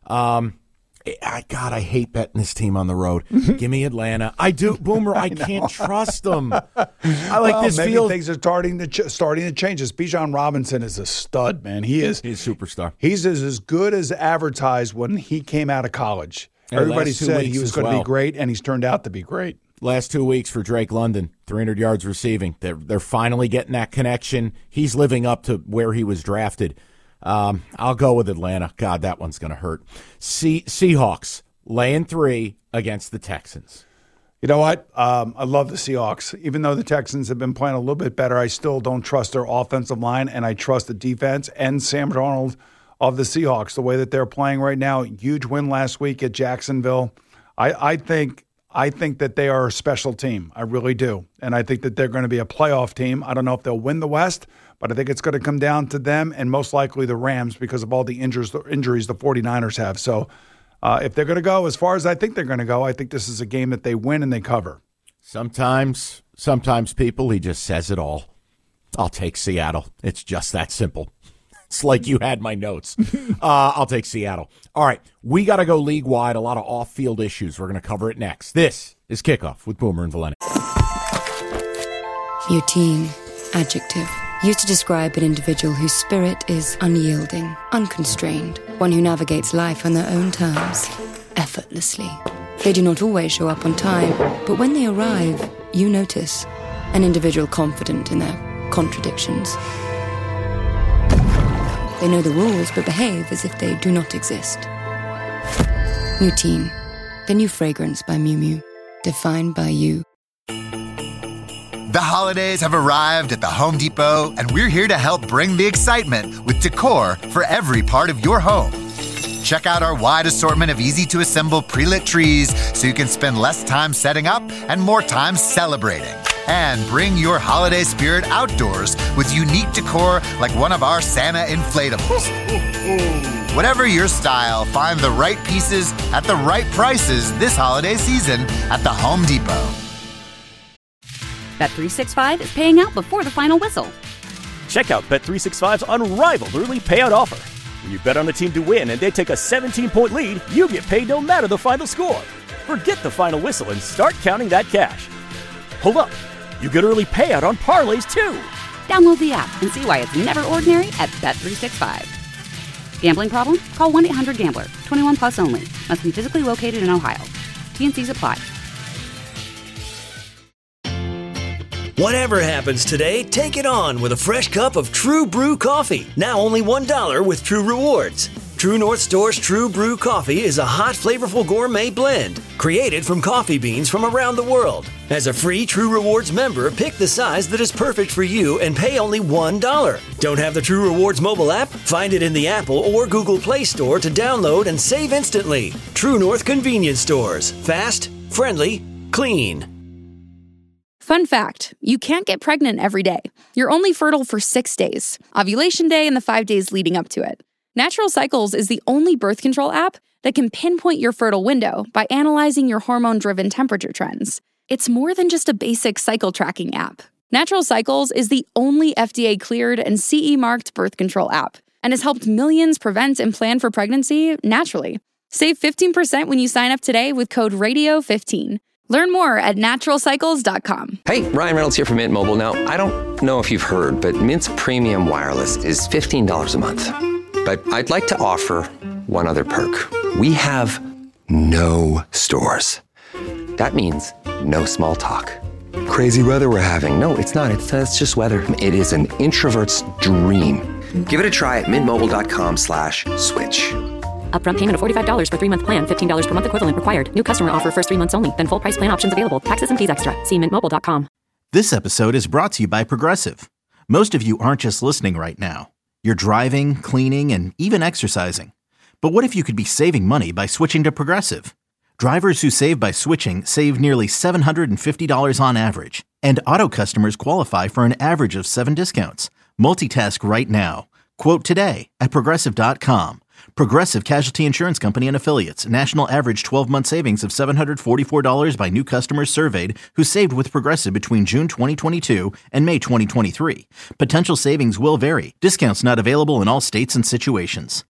God, I hate betting this team on the road. Give me Atlanta. I do, Boomer. I can't trust them. I like this maybe field. Things are starting to change. This Bijan Robinson is a stud, man. He's a superstar. He's as good as advertised when he came out of college. Everybody said he was going to be great, and he's turned out to be great. Last 2 weeks for Drake London, 300 yards receiving. They're finally getting that connection. He's living up to where he was drafted. I'll go with Atlanta. God, that one's going to hurt. Seahawks laying 3 against the Texans. You know what? I love the Seahawks. Even though the Texans have been playing a little bit better, I still don't trust their offensive line, and I trust the defense and Sam Darnold of the Seahawks, the way that they're playing right now. Huge win last week at Jacksonville. I think that they are a special team. I really do. And I think that they're going to be a playoff team. I don't know if they'll win the West, but I think it's going to come down to them and most likely the Rams because of all the injuries the 49ers have. So if they're going to go as far as I think they're going to go, I think this is a game that they win and they cover. Sometimes people, he just says it all. I'll take Seattle. It's just that simple. It's like you had my notes. I'll take Seattle. All right, we got to go league-wide. A lot of off-field issues. We're going to cover it next. This is Kickoff with Boomer and Valenti. Routine, adjective. Used to describe an individual whose spirit is unyielding, unconstrained, one who navigates life on their own terms, effortlessly. They do not always show up on time, but when they arrive, you notice. An individual confident in their contradictions. They know the rules, but behave as if they do not exist. Routine, the new fragrance by Miu Miu, defined by you. The holidays have arrived at the Home Depot, and we're here to help bring the excitement with decor for every part of your home. Check out our wide assortment of easy-to-assemble pre-lit trees so you can spend less time setting up and more time celebrating. And bring your holiday spirit outdoors with unique decor like one of our Santa inflatables. Whatever your style, find the right pieces at the right prices this holiday season at the Home Depot. Bet365 is paying out before the final whistle. Check out Bet365's unrivaled early payout offer. When you bet on a team to win and they take a 17-point lead, you get paid no matter the final score. Forget the final whistle and start counting that cash. Hold up. You get early payout on parlays, too. Download the app and see why it's never ordinary at Bet365. Gambling problem? Call 1-800-GAMBLER. 21 plus only. Must be physically located in Ohio. T&Cs apply. Whatever happens today, take it on with a fresh cup of True Brew coffee. Now only $1 with True Rewards. True North Store's True Brew coffee is a hot, flavorful gourmet blend created from coffee beans from around the world. As a free True Rewards member, pick the size that is perfect for you and pay only $1. Don't have the True Rewards mobile app? Find it in the Apple or Google Play Store to download and save instantly. True North Convenience Stores. Fast, friendly, clean. Fun fact, you can't get pregnant every day. You're only fertile for 6 days, ovulation day and the 5 days leading up to it. Natural Cycles is the only birth control app that can pinpoint your fertile window by analyzing your hormone-driven temperature trends. It's more than just a basic cycle tracking app. Natural Cycles is the only FDA-cleared and CE-marked birth control app and has helped millions prevent and plan for pregnancy naturally. Save 15% when you sign up today with code RADIO15. Learn more at naturalcycles.com. Hey, Ryan Reynolds here from Mint Mobile. Now, I don't know if you've heard, but Mint's premium wireless is $15 a month. But I'd like to offer one other perk. We have no stores. That means no small talk. Crazy weather we're having. No, it's not. It's just weather. It is an introvert's dream. Give it a try at mintmobile.com/switch. Upfront payment of $45 for 3-month plan. $15 per month equivalent required. New customer offer first 3 months only. Then full price plan options available. Taxes and fees extra. See mintmobile.com. This episode is brought to you by Progressive. Most of you aren't just listening right now. You're driving, cleaning, and even exercising. But what if you could be saving money by switching to Progressive? Drivers who save by switching save nearly $750 on average. And auto customers qualify for an average of 7 discounts. Multitask right now. Quote today at Progressive.com. Progressive Casualty Insurance Company and Affiliates. National average 12-month savings of $744 by new customers surveyed who saved with Progressive between June 2022 and May 2023. Potential savings will vary. Discounts not available in all states and situations.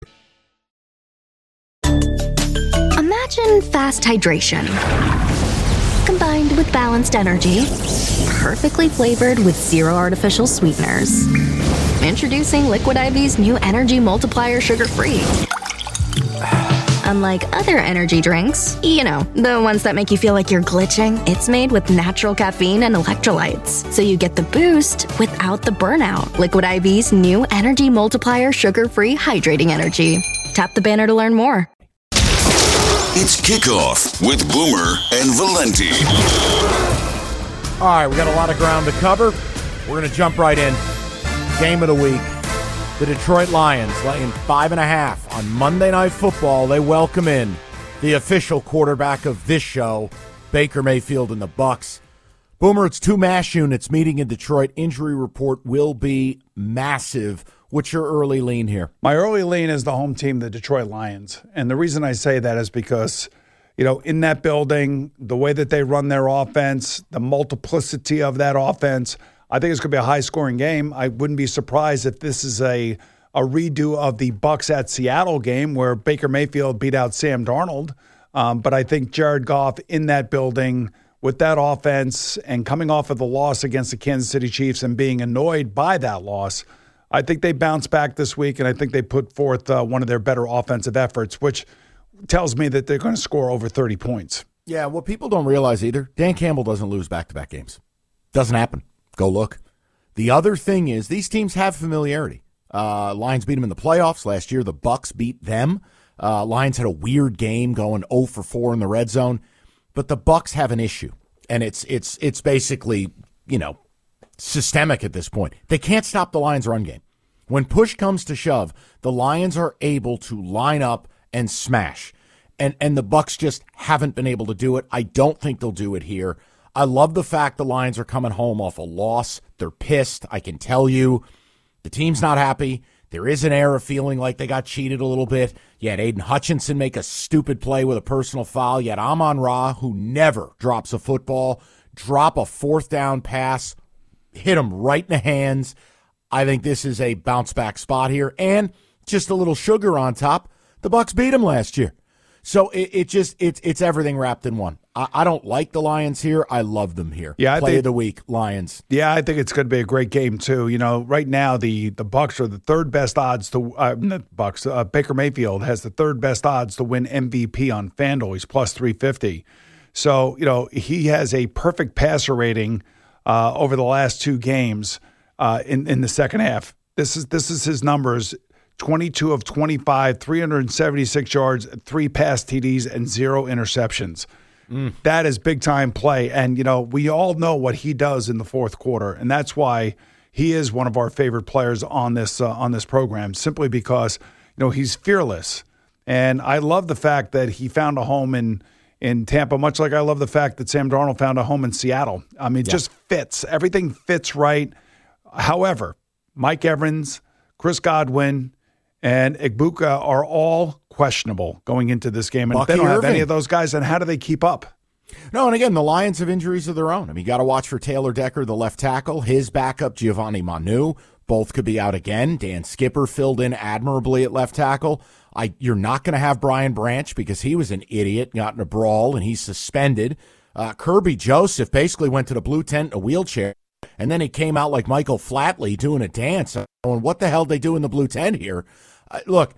Imagine fast hydration combined with balanced energy, perfectly flavored with 0 artificial sweeteners. Introducing Liquid IV's new Energy Multiplier Sugar-Free. Unlike other energy drinks, you know, the ones that make you feel like you're glitching, it's made with natural caffeine and electrolytes, so you get the boost without the burnout. Liquid IV's new Energy Multiplier Sugar-Free Hydrating Energy. Tap the banner to learn more. It's Kickoff with Boomer and Valenti. All right, we got a lot of ground to cover. We're going to jump right in. Game of the week. The Detroit Lions laying 5.5 on Monday Night Football. They welcome in the official quarterback of this show, Baker Mayfield and the Bucs. Boomer, it's 2 MASH units meeting in Detroit. Injury report will be massive. What's your early lean here? My early lean is the home team, the Detroit Lions. And the reason I say that is because, you know, in that building, the way that they run their offense, the multiplicity of that offense, I think it's going to be a high-scoring game. I wouldn't be surprised if this is a redo of the Bucs at Seattle game where Baker Mayfield beat out Sam Darnold. But I think Jared Goff in that building with that offense and coming off of the loss against the Kansas City Chiefs and being annoyed by that loss, I think they bounce back this week, and I think they put forth one of their better offensive efforts, which tells me that they're going to score over 30 points. Yeah, what people don't realize either, Dan Campbell doesn't lose back-to-back games. Doesn't happen. Go look. The other thing is these teams have familiarity. Lions beat them in the playoffs. Last year, the Bucs beat them. Lions had a weird game going 0 for 4 in the red zone. But the Bucs have an issue, and it's basically, you know, systemic at this point. They can't stop the Lions' run game. When push comes to shove, the Lions are able to line up and smash. And the Bucs just haven't been able to do it. I don't think they'll do it here. I love the fact the Lions are coming home off a loss. They're pissed. I can tell you. The team's not happy. There is an air of feeling like they got cheated a little bit. You had Aiden Hutchinson make a stupid play with a personal foul. You had Amon-Ra, who never drops a football, drop a fourth down pass, hit him right in the hands. I think this is a bounce-back spot here. And just a little sugar on top, the Bucs beat them last year. So it's everything wrapped in one. I don't like the Lions here. I love them here. Yeah, Play of the week, Lions. Yeah, I think it's going to be a great game too. You know, right now the Bucs are the third best odds to Baker Mayfield has the third best odds to win MVP on FanDuel. He's plus 350. So you know he has a perfect passer rating over the last two games in the second half. This is his numbers. 22 of 25, 376 yards, 3 pass TDs, and 0 interceptions. That is big-time play. And, you know, we all know what he does in the fourth quarter, and that's why he is one of our favorite players on this program, simply because, you know, he's fearless. And I love the fact that he found a home in Tampa, much like I love the fact that Sam Darnold found a home in Seattle. I mean, it just fits. Everything fits right. However, Mike Evans, Chris Godwin, and Igbuka are all questionable going into this game. And Bucky if they don't Irving. have any of those guys, then how do they keep up? No, and again, the Lions have injuries of their own. I mean, you got to watch for Taylor Decker, the left tackle. His backup, Giovanni Manu, both could be out again. Dan Skipper filled in admirably at left tackle. You're not going to have Brian Branch because he was an idiot, got in a brawl, and he's suspended. Kirby Joseph basically went to the blue tent in a wheelchair, and then he came out like Michael Flatley doing a dance. And what the hell they do in the blue tent here? Look,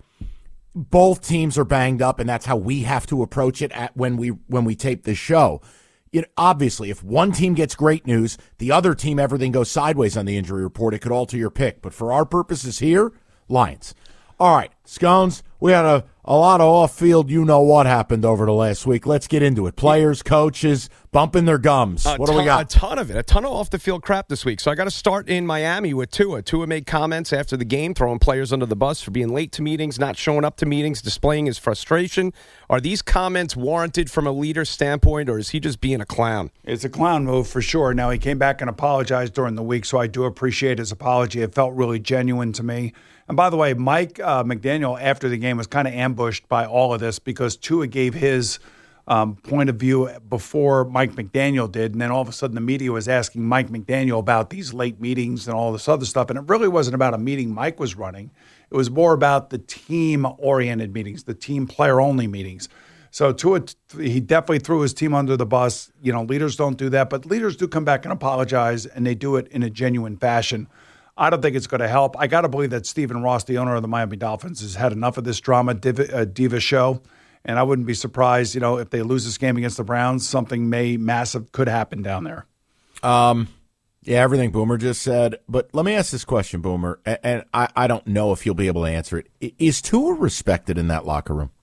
both teams are banged up, and that's how we have to approach it when we tape this show. You know, obviously, if one team gets great news, the other team, everything goes sideways on the injury report. It could alter your pick. But for our purposes here, Lions. All right, Scones, we had a lot of off-field you-know-what happened over the last week. Let's get into it. Players, coaches, bumping their gums. What do we got? A ton of it. A ton of off-the-field crap this week. So I got to start in Miami with Tua. Tua made comments after the game, throwing players under the bus for being late to meetings, not showing up to meetings, displaying his frustration. Are these comments warranted from a leader standpoint, or is he just being a clown? It's a clown move for sure. Now, he came back and apologized during the week, so I do appreciate his apology. It felt really genuine to me. And by the way, Mike McDaniel, after the game, was kind of ambushed by all of this because Tua gave his point of view before Mike McDaniel did. And then all of a sudden the media was asking Mike McDaniel about these late meetings and all this other stuff. And it really wasn't about a meeting Mike was running. It was more about the team-oriented meetings, the team player-only meetings. So Tua, he definitely threw his team under the bus. You know, leaders don't do that, but leaders do come back and apologize, and they do it in a genuine fashion. I don't think it's going to help. I got to believe that Stephen Ross, the owner of the Miami Dolphins, has had enough of this drama diva show, and I wouldn't be surprised, you know, if they lose this game against the Browns, something massive could happen down there. Yeah, everything Boomer just said. But let me ask this question, Boomer, and I don't know if you'll be able to answer it. Is Tua respected in that locker room?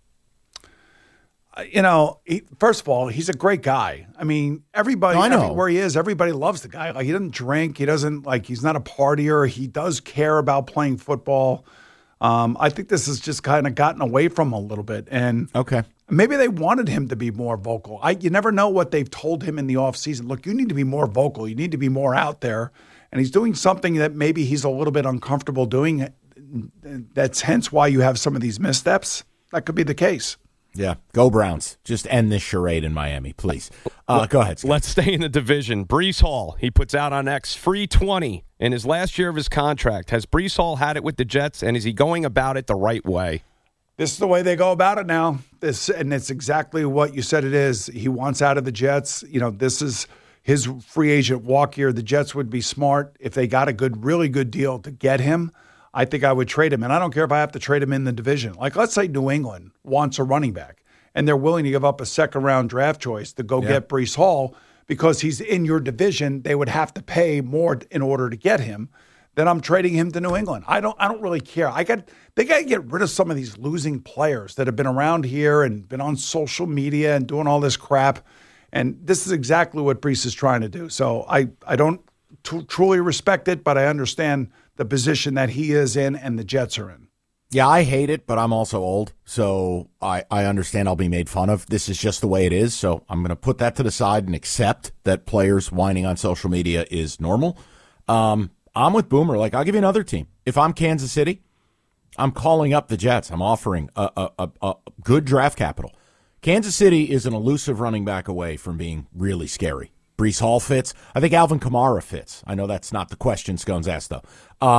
You know, first of all, he's a great guy. I mean, everybody, everywhere he is, everybody loves the guy. Like, he doesn't drink. He doesn't, he's not a partier. He does care about playing football. I think this has just kind of gotten away from him a little bit. And maybe they wanted him to be more vocal. You never know what they've told him in the offseason. Look, you need to be more vocal. You need to be more out there. And he's doing something that maybe he's a little bit uncomfortable doing. That's hence why you have some of these missteps. That could be the case. Yeah, go Browns. Just end this charade in Miami, please. Go ahead, Scott. Let's stay in the division. Breece Hall, he puts out on X, free 20 in his last year of his contract. Has Breece Hall had it with the Jets, and is he going about it the right way? This is the way they go about it now. And it's exactly what you said it is. He wants out of the Jets. You know, this is his free agent walk here. The Jets would be smart if they got a really good deal to get him. I think I would trade him. And I don't care if I have to trade him in the division. Like, let's say New England wants a running back, and they're willing to give up a second-round draft choice to go get Breece Hall because he's in your division. They would have to pay more in order to get him. Then I'm trading him to New England. I don't really care. They got to get rid of some of these losing players that have been around here and been on social media and doing all this crap. And this is exactly what Breece is trying to do. So I don't truly respect it, but I understand the position that he is in and the Jets are in. Yeah, I hate it, but I'm also old, so I understand I'll be made fun of. This is just the way it is, so I'm going to put that to the side and accept that players whining on social media is normal. I'm with Boomer. Like, I'll give you another team. If I'm Kansas City, I'm calling up the Jets. I'm offering a good draft capital. Kansas City is an elusive running back away from being really scary. Breece Hall fits. I think Alvin Kamara fits. I know that's not the question Scones asked, though.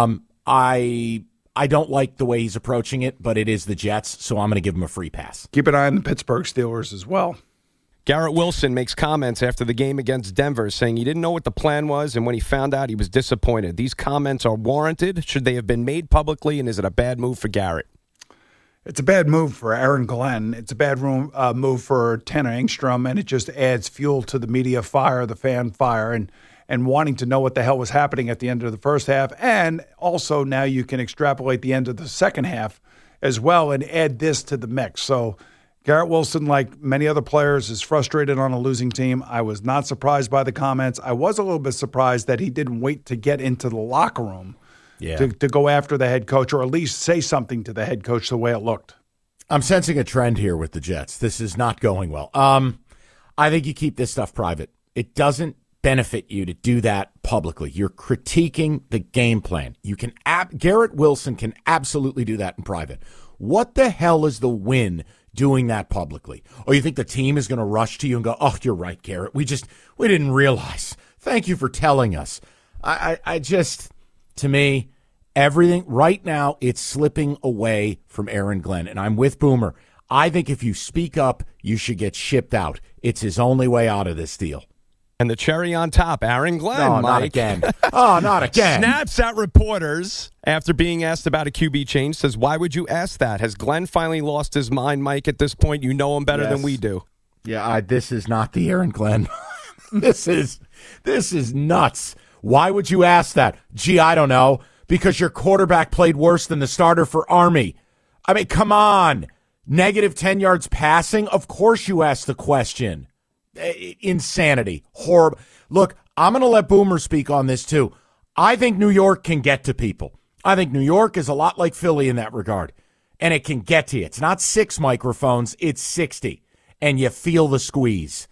I don't like the way he's approaching it, but it is the Jets, so I'm going to give him a free pass. Keep an eye on the Pittsburgh Steelers as well. Garrett Wilson makes comments after the game against Denver saying he didn't know what the plan was, and when he found out, he was disappointed. These comments are warranted. Should they have been made publicly, and is it a bad move for Garrett? It's a bad move for Aaron Glenn. It's a bad move for Tanner Engstrom, and it just adds fuel to the media fire, the fan fire, and wanting to know what the hell was happening at the end of the first half. And also now you can extrapolate the end of the second half as well and add this to the mix. So Garrett Wilson, like many other players, is frustrated on a losing team. I was not surprised by the comments. I was a little bit surprised that he didn't wait to get into the locker room to go after the head coach, or at least say something to the head coach the way it looked. I'm sensing a trend here with the Jets. This is not going well. I think you keep this stuff private. It doesn't benefit you to do that publicly. You're critiquing the game plan. You can Garrett Wilson can absolutely do that in private. What the hell is the win doing that publicly? Or you think the team is going to rush to you and go, "Oh, you're right, Garrett. We didn't realize. Thank you for telling us." I just, to me, everything right now, it's slipping away from Aaron Glenn. And I'm with Boomer. I think if you speak up, you should get shipped out. It's his only way out of this deal. And the cherry on top, Aaron Glenn, No, Mike. not again. Oh, not again. Snaps at reporters after being asked about a QB change, says, why would you ask that? Has Glenn finally lost his mind, Mike, at this point? You know him better than we do. Yeah, this is not the Aaron Glenn. This is nuts. Why would you ask that? Gee, I don't know. Because your quarterback played worse than the starter for Army. I mean, come on. Negative 10 yards passing? Of course you ask the question. Insanity. Horrible. Look, I'm going to let Boomer speak on this too. I think New York can get to people. I think New York is a lot like Philly in that regard. And it can get to you. It's not 6 microphones, it's 60. And you feel the squeeze.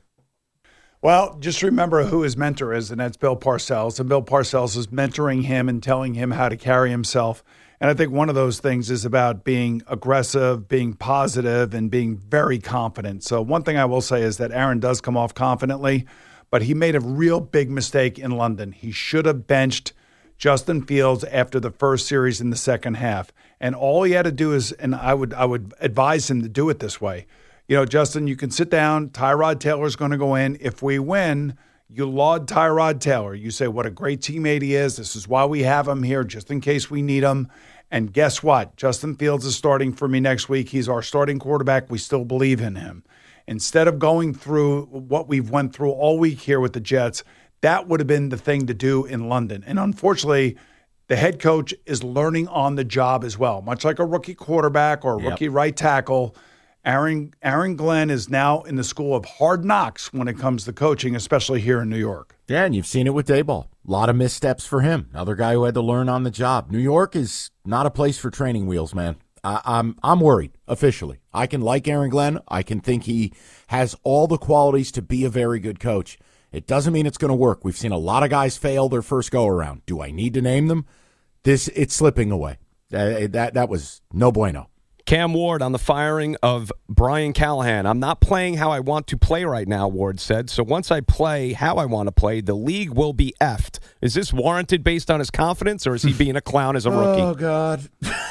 Well, just remember who his mentor is, and that's Bill Parcells. And Bill Parcells is mentoring him and telling him how to carry himself. And I think one of those things is about being aggressive, being positive, and being very confident. So one thing I will say is that Aaron does come off confidently, but he made a real big mistake in London. He should have benched Justin Fields after the first series in the second half. And all he had to do is, and I would advise him to do it this way. You know, Justin, you can sit down. Tyrod Taylor's going to go in. If we win, you laud Tyrod Taylor. You say what a great teammate he is. This is why we have him here, just in case we need him. And guess what? Justin Fields is starting for me next week. He's our starting quarterback. We still believe in him. Instead of going through what we've went through all week here with the Jets, that would have been the thing to do in London. And unfortunately, the head coach is learning on the job as well. Much like a rookie quarterback or a rookie right tackle, Aaron Glenn is now in the school of hard knocks when it comes to coaching, especially here in New York. Yeah, and you've seen it with Daboll. A lot of missteps for him. Another guy who had to learn on the job. New York is not a place for training wheels, man. I'm worried, officially. I can like Aaron Glenn. I can think he has all the qualities to be a very good coach. It doesn't mean it's going to work. We've seen a lot of guys fail their first go-around. Do I need to name them? It's slipping away. That was no bueno. Cam Ward on the firing of Brian Callahan. I'm not playing how I want to play right now, Ward said. So once I play how I want to play, the league will be effed. Is this warranted based on his confidence, or is he being a clown as a rookie? Oh, God.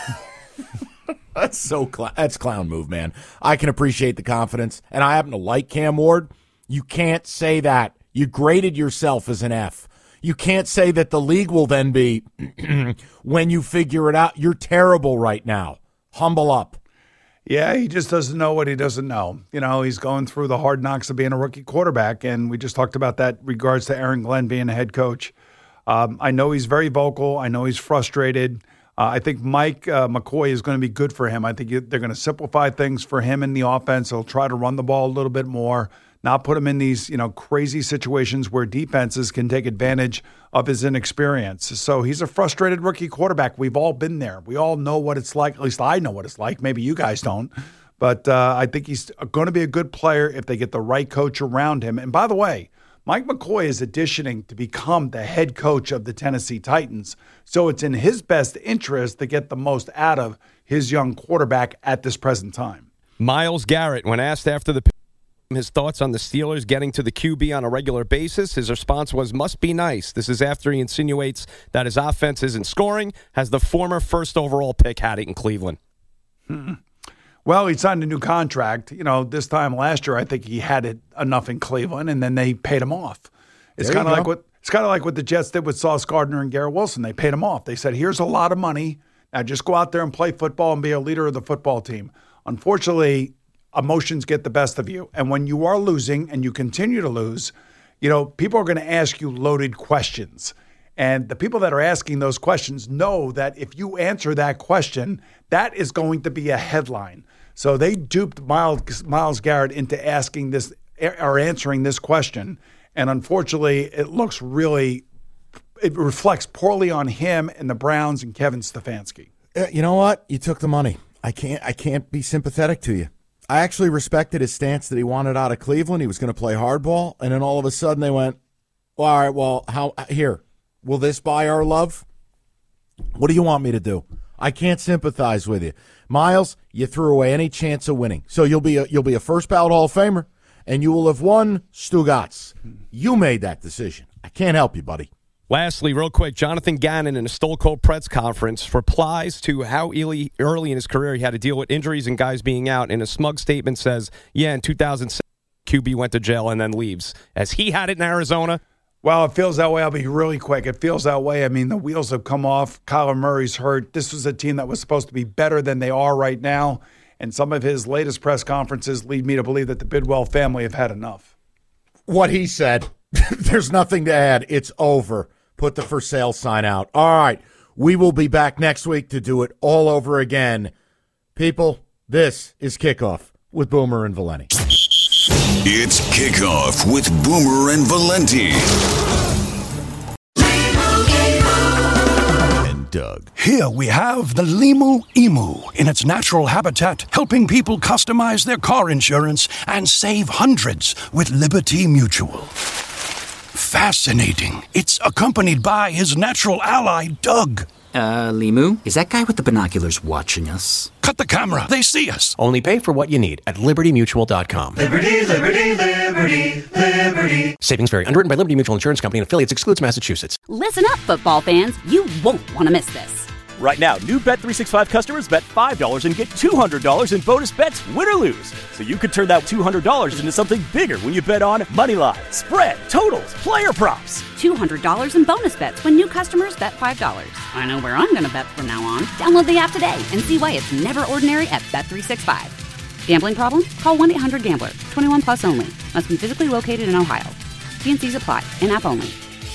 That's clown move, man. I can appreciate the confidence, and I happen to like Cam Ward. You can't say that. You graded yourself as an F. You can't say that the league will then be, when you figure it out, you're terrible right now. Humble up. Yeah, he just doesn't know what he doesn't know. You know, he's going through the hard knocks of being a rookie quarterback, and we just talked about that in regards to Aaron Glenn being a head coach. I know he's very vocal. I know he's frustrated. I think Mike McCoy is going to be good for him. I think they're going to simplify things for him in the offense. They'll try to run the ball a little bit more, not put him in these, crazy situations where defenses can take advantage of his inexperience. So he's a frustrated rookie quarterback. We've all been there. We all know what it's like. At least I know what it's like. Maybe you guys don't. But I think he's going to be a good player if they get the right coach around him. And by the way, Mike McCoy is auditioning to become the head coach of the Tennessee Titans. So it's in his best interest to get the most out of his young quarterback at this present time. Myles Garrett, when asked after the his thoughts on the Steelers getting to the QB on a regular basis, his response was, must be nice. This is after he insinuates that his offense isn't scoring, has the former first overall pick had it in Cleveland. Well, he signed a new contract. This time last year, I think he had it enough in Cleveland, and then they paid him off. It's kind of like what the Jets did with Sauce Gardner and Garrett Wilson. They paid him off. They said, here's a lot of money. Now just go out there and play football and be a leader of the football team. Unfortunately, emotions get the best of you. And when you are losing and you continue to lose, people are going to ask you loaded questions. And the people that are asking those questions know that if you answer that question, that is going to be a headline. So they duped Myles Garrett into answering this question. And unfortunately, it reflects poorly on him and the Browns and Kevin Stefanski. You know what? You took the money. I can't be sympathetic to you. I actually respected his stance that he wanted out of Cleveland. He was going to play hardball, and then all of a sudden they went, well, all right, well, will this buy our love? What do you want me to do? I can't sympathize with you. Myles, you threw away any chance of winning. So you'll be a first ballot Hall of Famer, and you will have won Stugotz. You made that decision. I can't help you, buddy. Lastly, real quick, Jonathan Gannon in a Stone Cold Press conference replies to how early in his career he had to deal with injuries and guys being out. In a smug statement says, in 2007, QB went to jail and then leaves. As he had it in Arizona. Well, it feels that way. I'll be really quick. It feels that way. I mean, the wheels have come off. Kyler Murray's hurt. This was a team that was supposed to be better than they are right now. And some of his latest press conferences lead me to believe that the Bidwell family have had enough. What he said. There's nothing to add. It's over. Put the for sale sign out. All right. We will be back next week to do it all over again. People, this is Kickoff with Boomer and Valenti. It's Kickoff with Boomer and Valenti. And Doug. Here we have the Limu Emu in its natural habitat, helping people customize their car insurance and save hundreds with Liberty Mutual. Fascinating. It's accompanied by his natural ally, Doug. Limu, is that guy with the binoculars watching us? Cut the camera. They see us. Only pay for what you need at LibertyMutual.com. Liberty, liberty, liberty, liberty. Savings vary. Underwritten by Liberty Mutual Insurance Company and affiliates. Excludes Massachusetts. Listen up, football fans. You won't want to miss this. Right now, new Bet365 customers bet $5 and get $200 in bonus bets, win or lose. So you could turn that $200 into something bigger when you bet on moneyline, spread, totals, player props. $200 in bonus bets when new customers bet $5. I know where I'm going to bet from now on. Download the app today and see why it's never ordinary at Bet365. Gambling problem? Call 1-800-GAMBLER. 21 plus only. Must be physically located in Ohio. T&Cs apply. In-app only.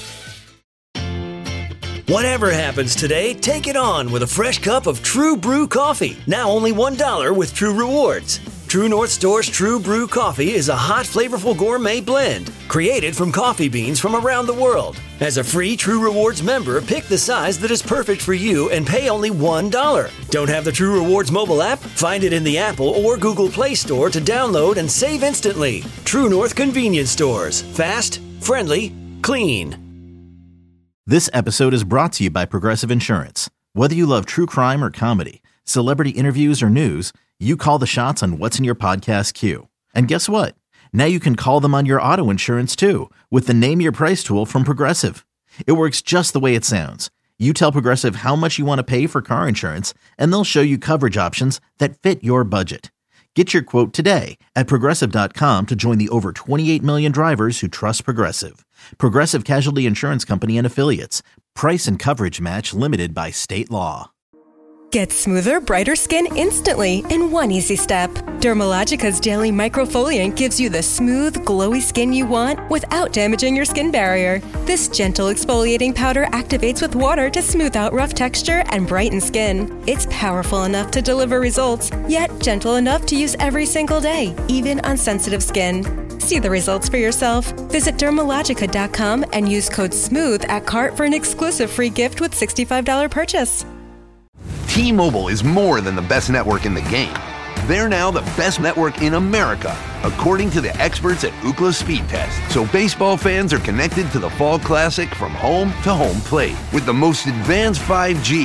Whatever happens today, take it on with a fresh cup of True Brew coffee. Now only $1 with True Rewards. True North Store's True Brew coffee is a hot, flavorful gourmet blend created from coffee beans from around the world. As a free True Rewards member, pick the size that is perfect for you and pay only $1. Don't have the True Rewards mobile app? Find it in the Apple or Google Play Store to download and save instantly. True North Convenience Stores. Fast, friendly, clean. This episode is brought to you by Progressive Insurance. Whether you love true crime or comedy, celebrity interviews or news, you call the shots on what's in your podcast queue. And guess what? Now you can call them on your auto insurance too with the Name Your Price tool from Progressive. It works just the way it sounds. You tell Progressive how much you want to pay for car insurance, and they'll show you coverage options that fit your budget. Get your quote today at Progressive.com to join the over 28 million drivers who trust Progressive. Progressive Casualty Insurance Company and Affiliates. Price and coverage match limited by state law. Get smoother, brighter skin instantly in one easy step. Dermalogica's Daily Microfoliant gives you the smooth, glowy skin you want without damaging your skin barrier. This gentle exfoliating powder activates with water to smooth out rough texture and brighten skin. It's powerful enough to deliver results, yet gentle enough to use every single day, even on sensitive skin. See the results for yourself. Visit Dermalogica.com and use code SMOOTH at cart for an exclusive free gift with $65 purchase. T-Mobile is more than the best network in the game. They're now the best network in America, according to the experts at Ookla Speed Test. So baseball fans are connected to the Fall Classic from home to home plate. With the most advanced 5G,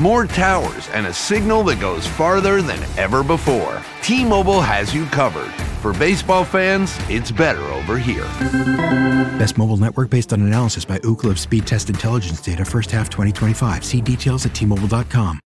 more towers, and a signal that goes farther than ever before. T-Mobile has you covered. For baseball fans, it's better over here. Best mobile network based on analysis by Ookla of speed test intelligence data first half 2025. See details at T-Mobile.com.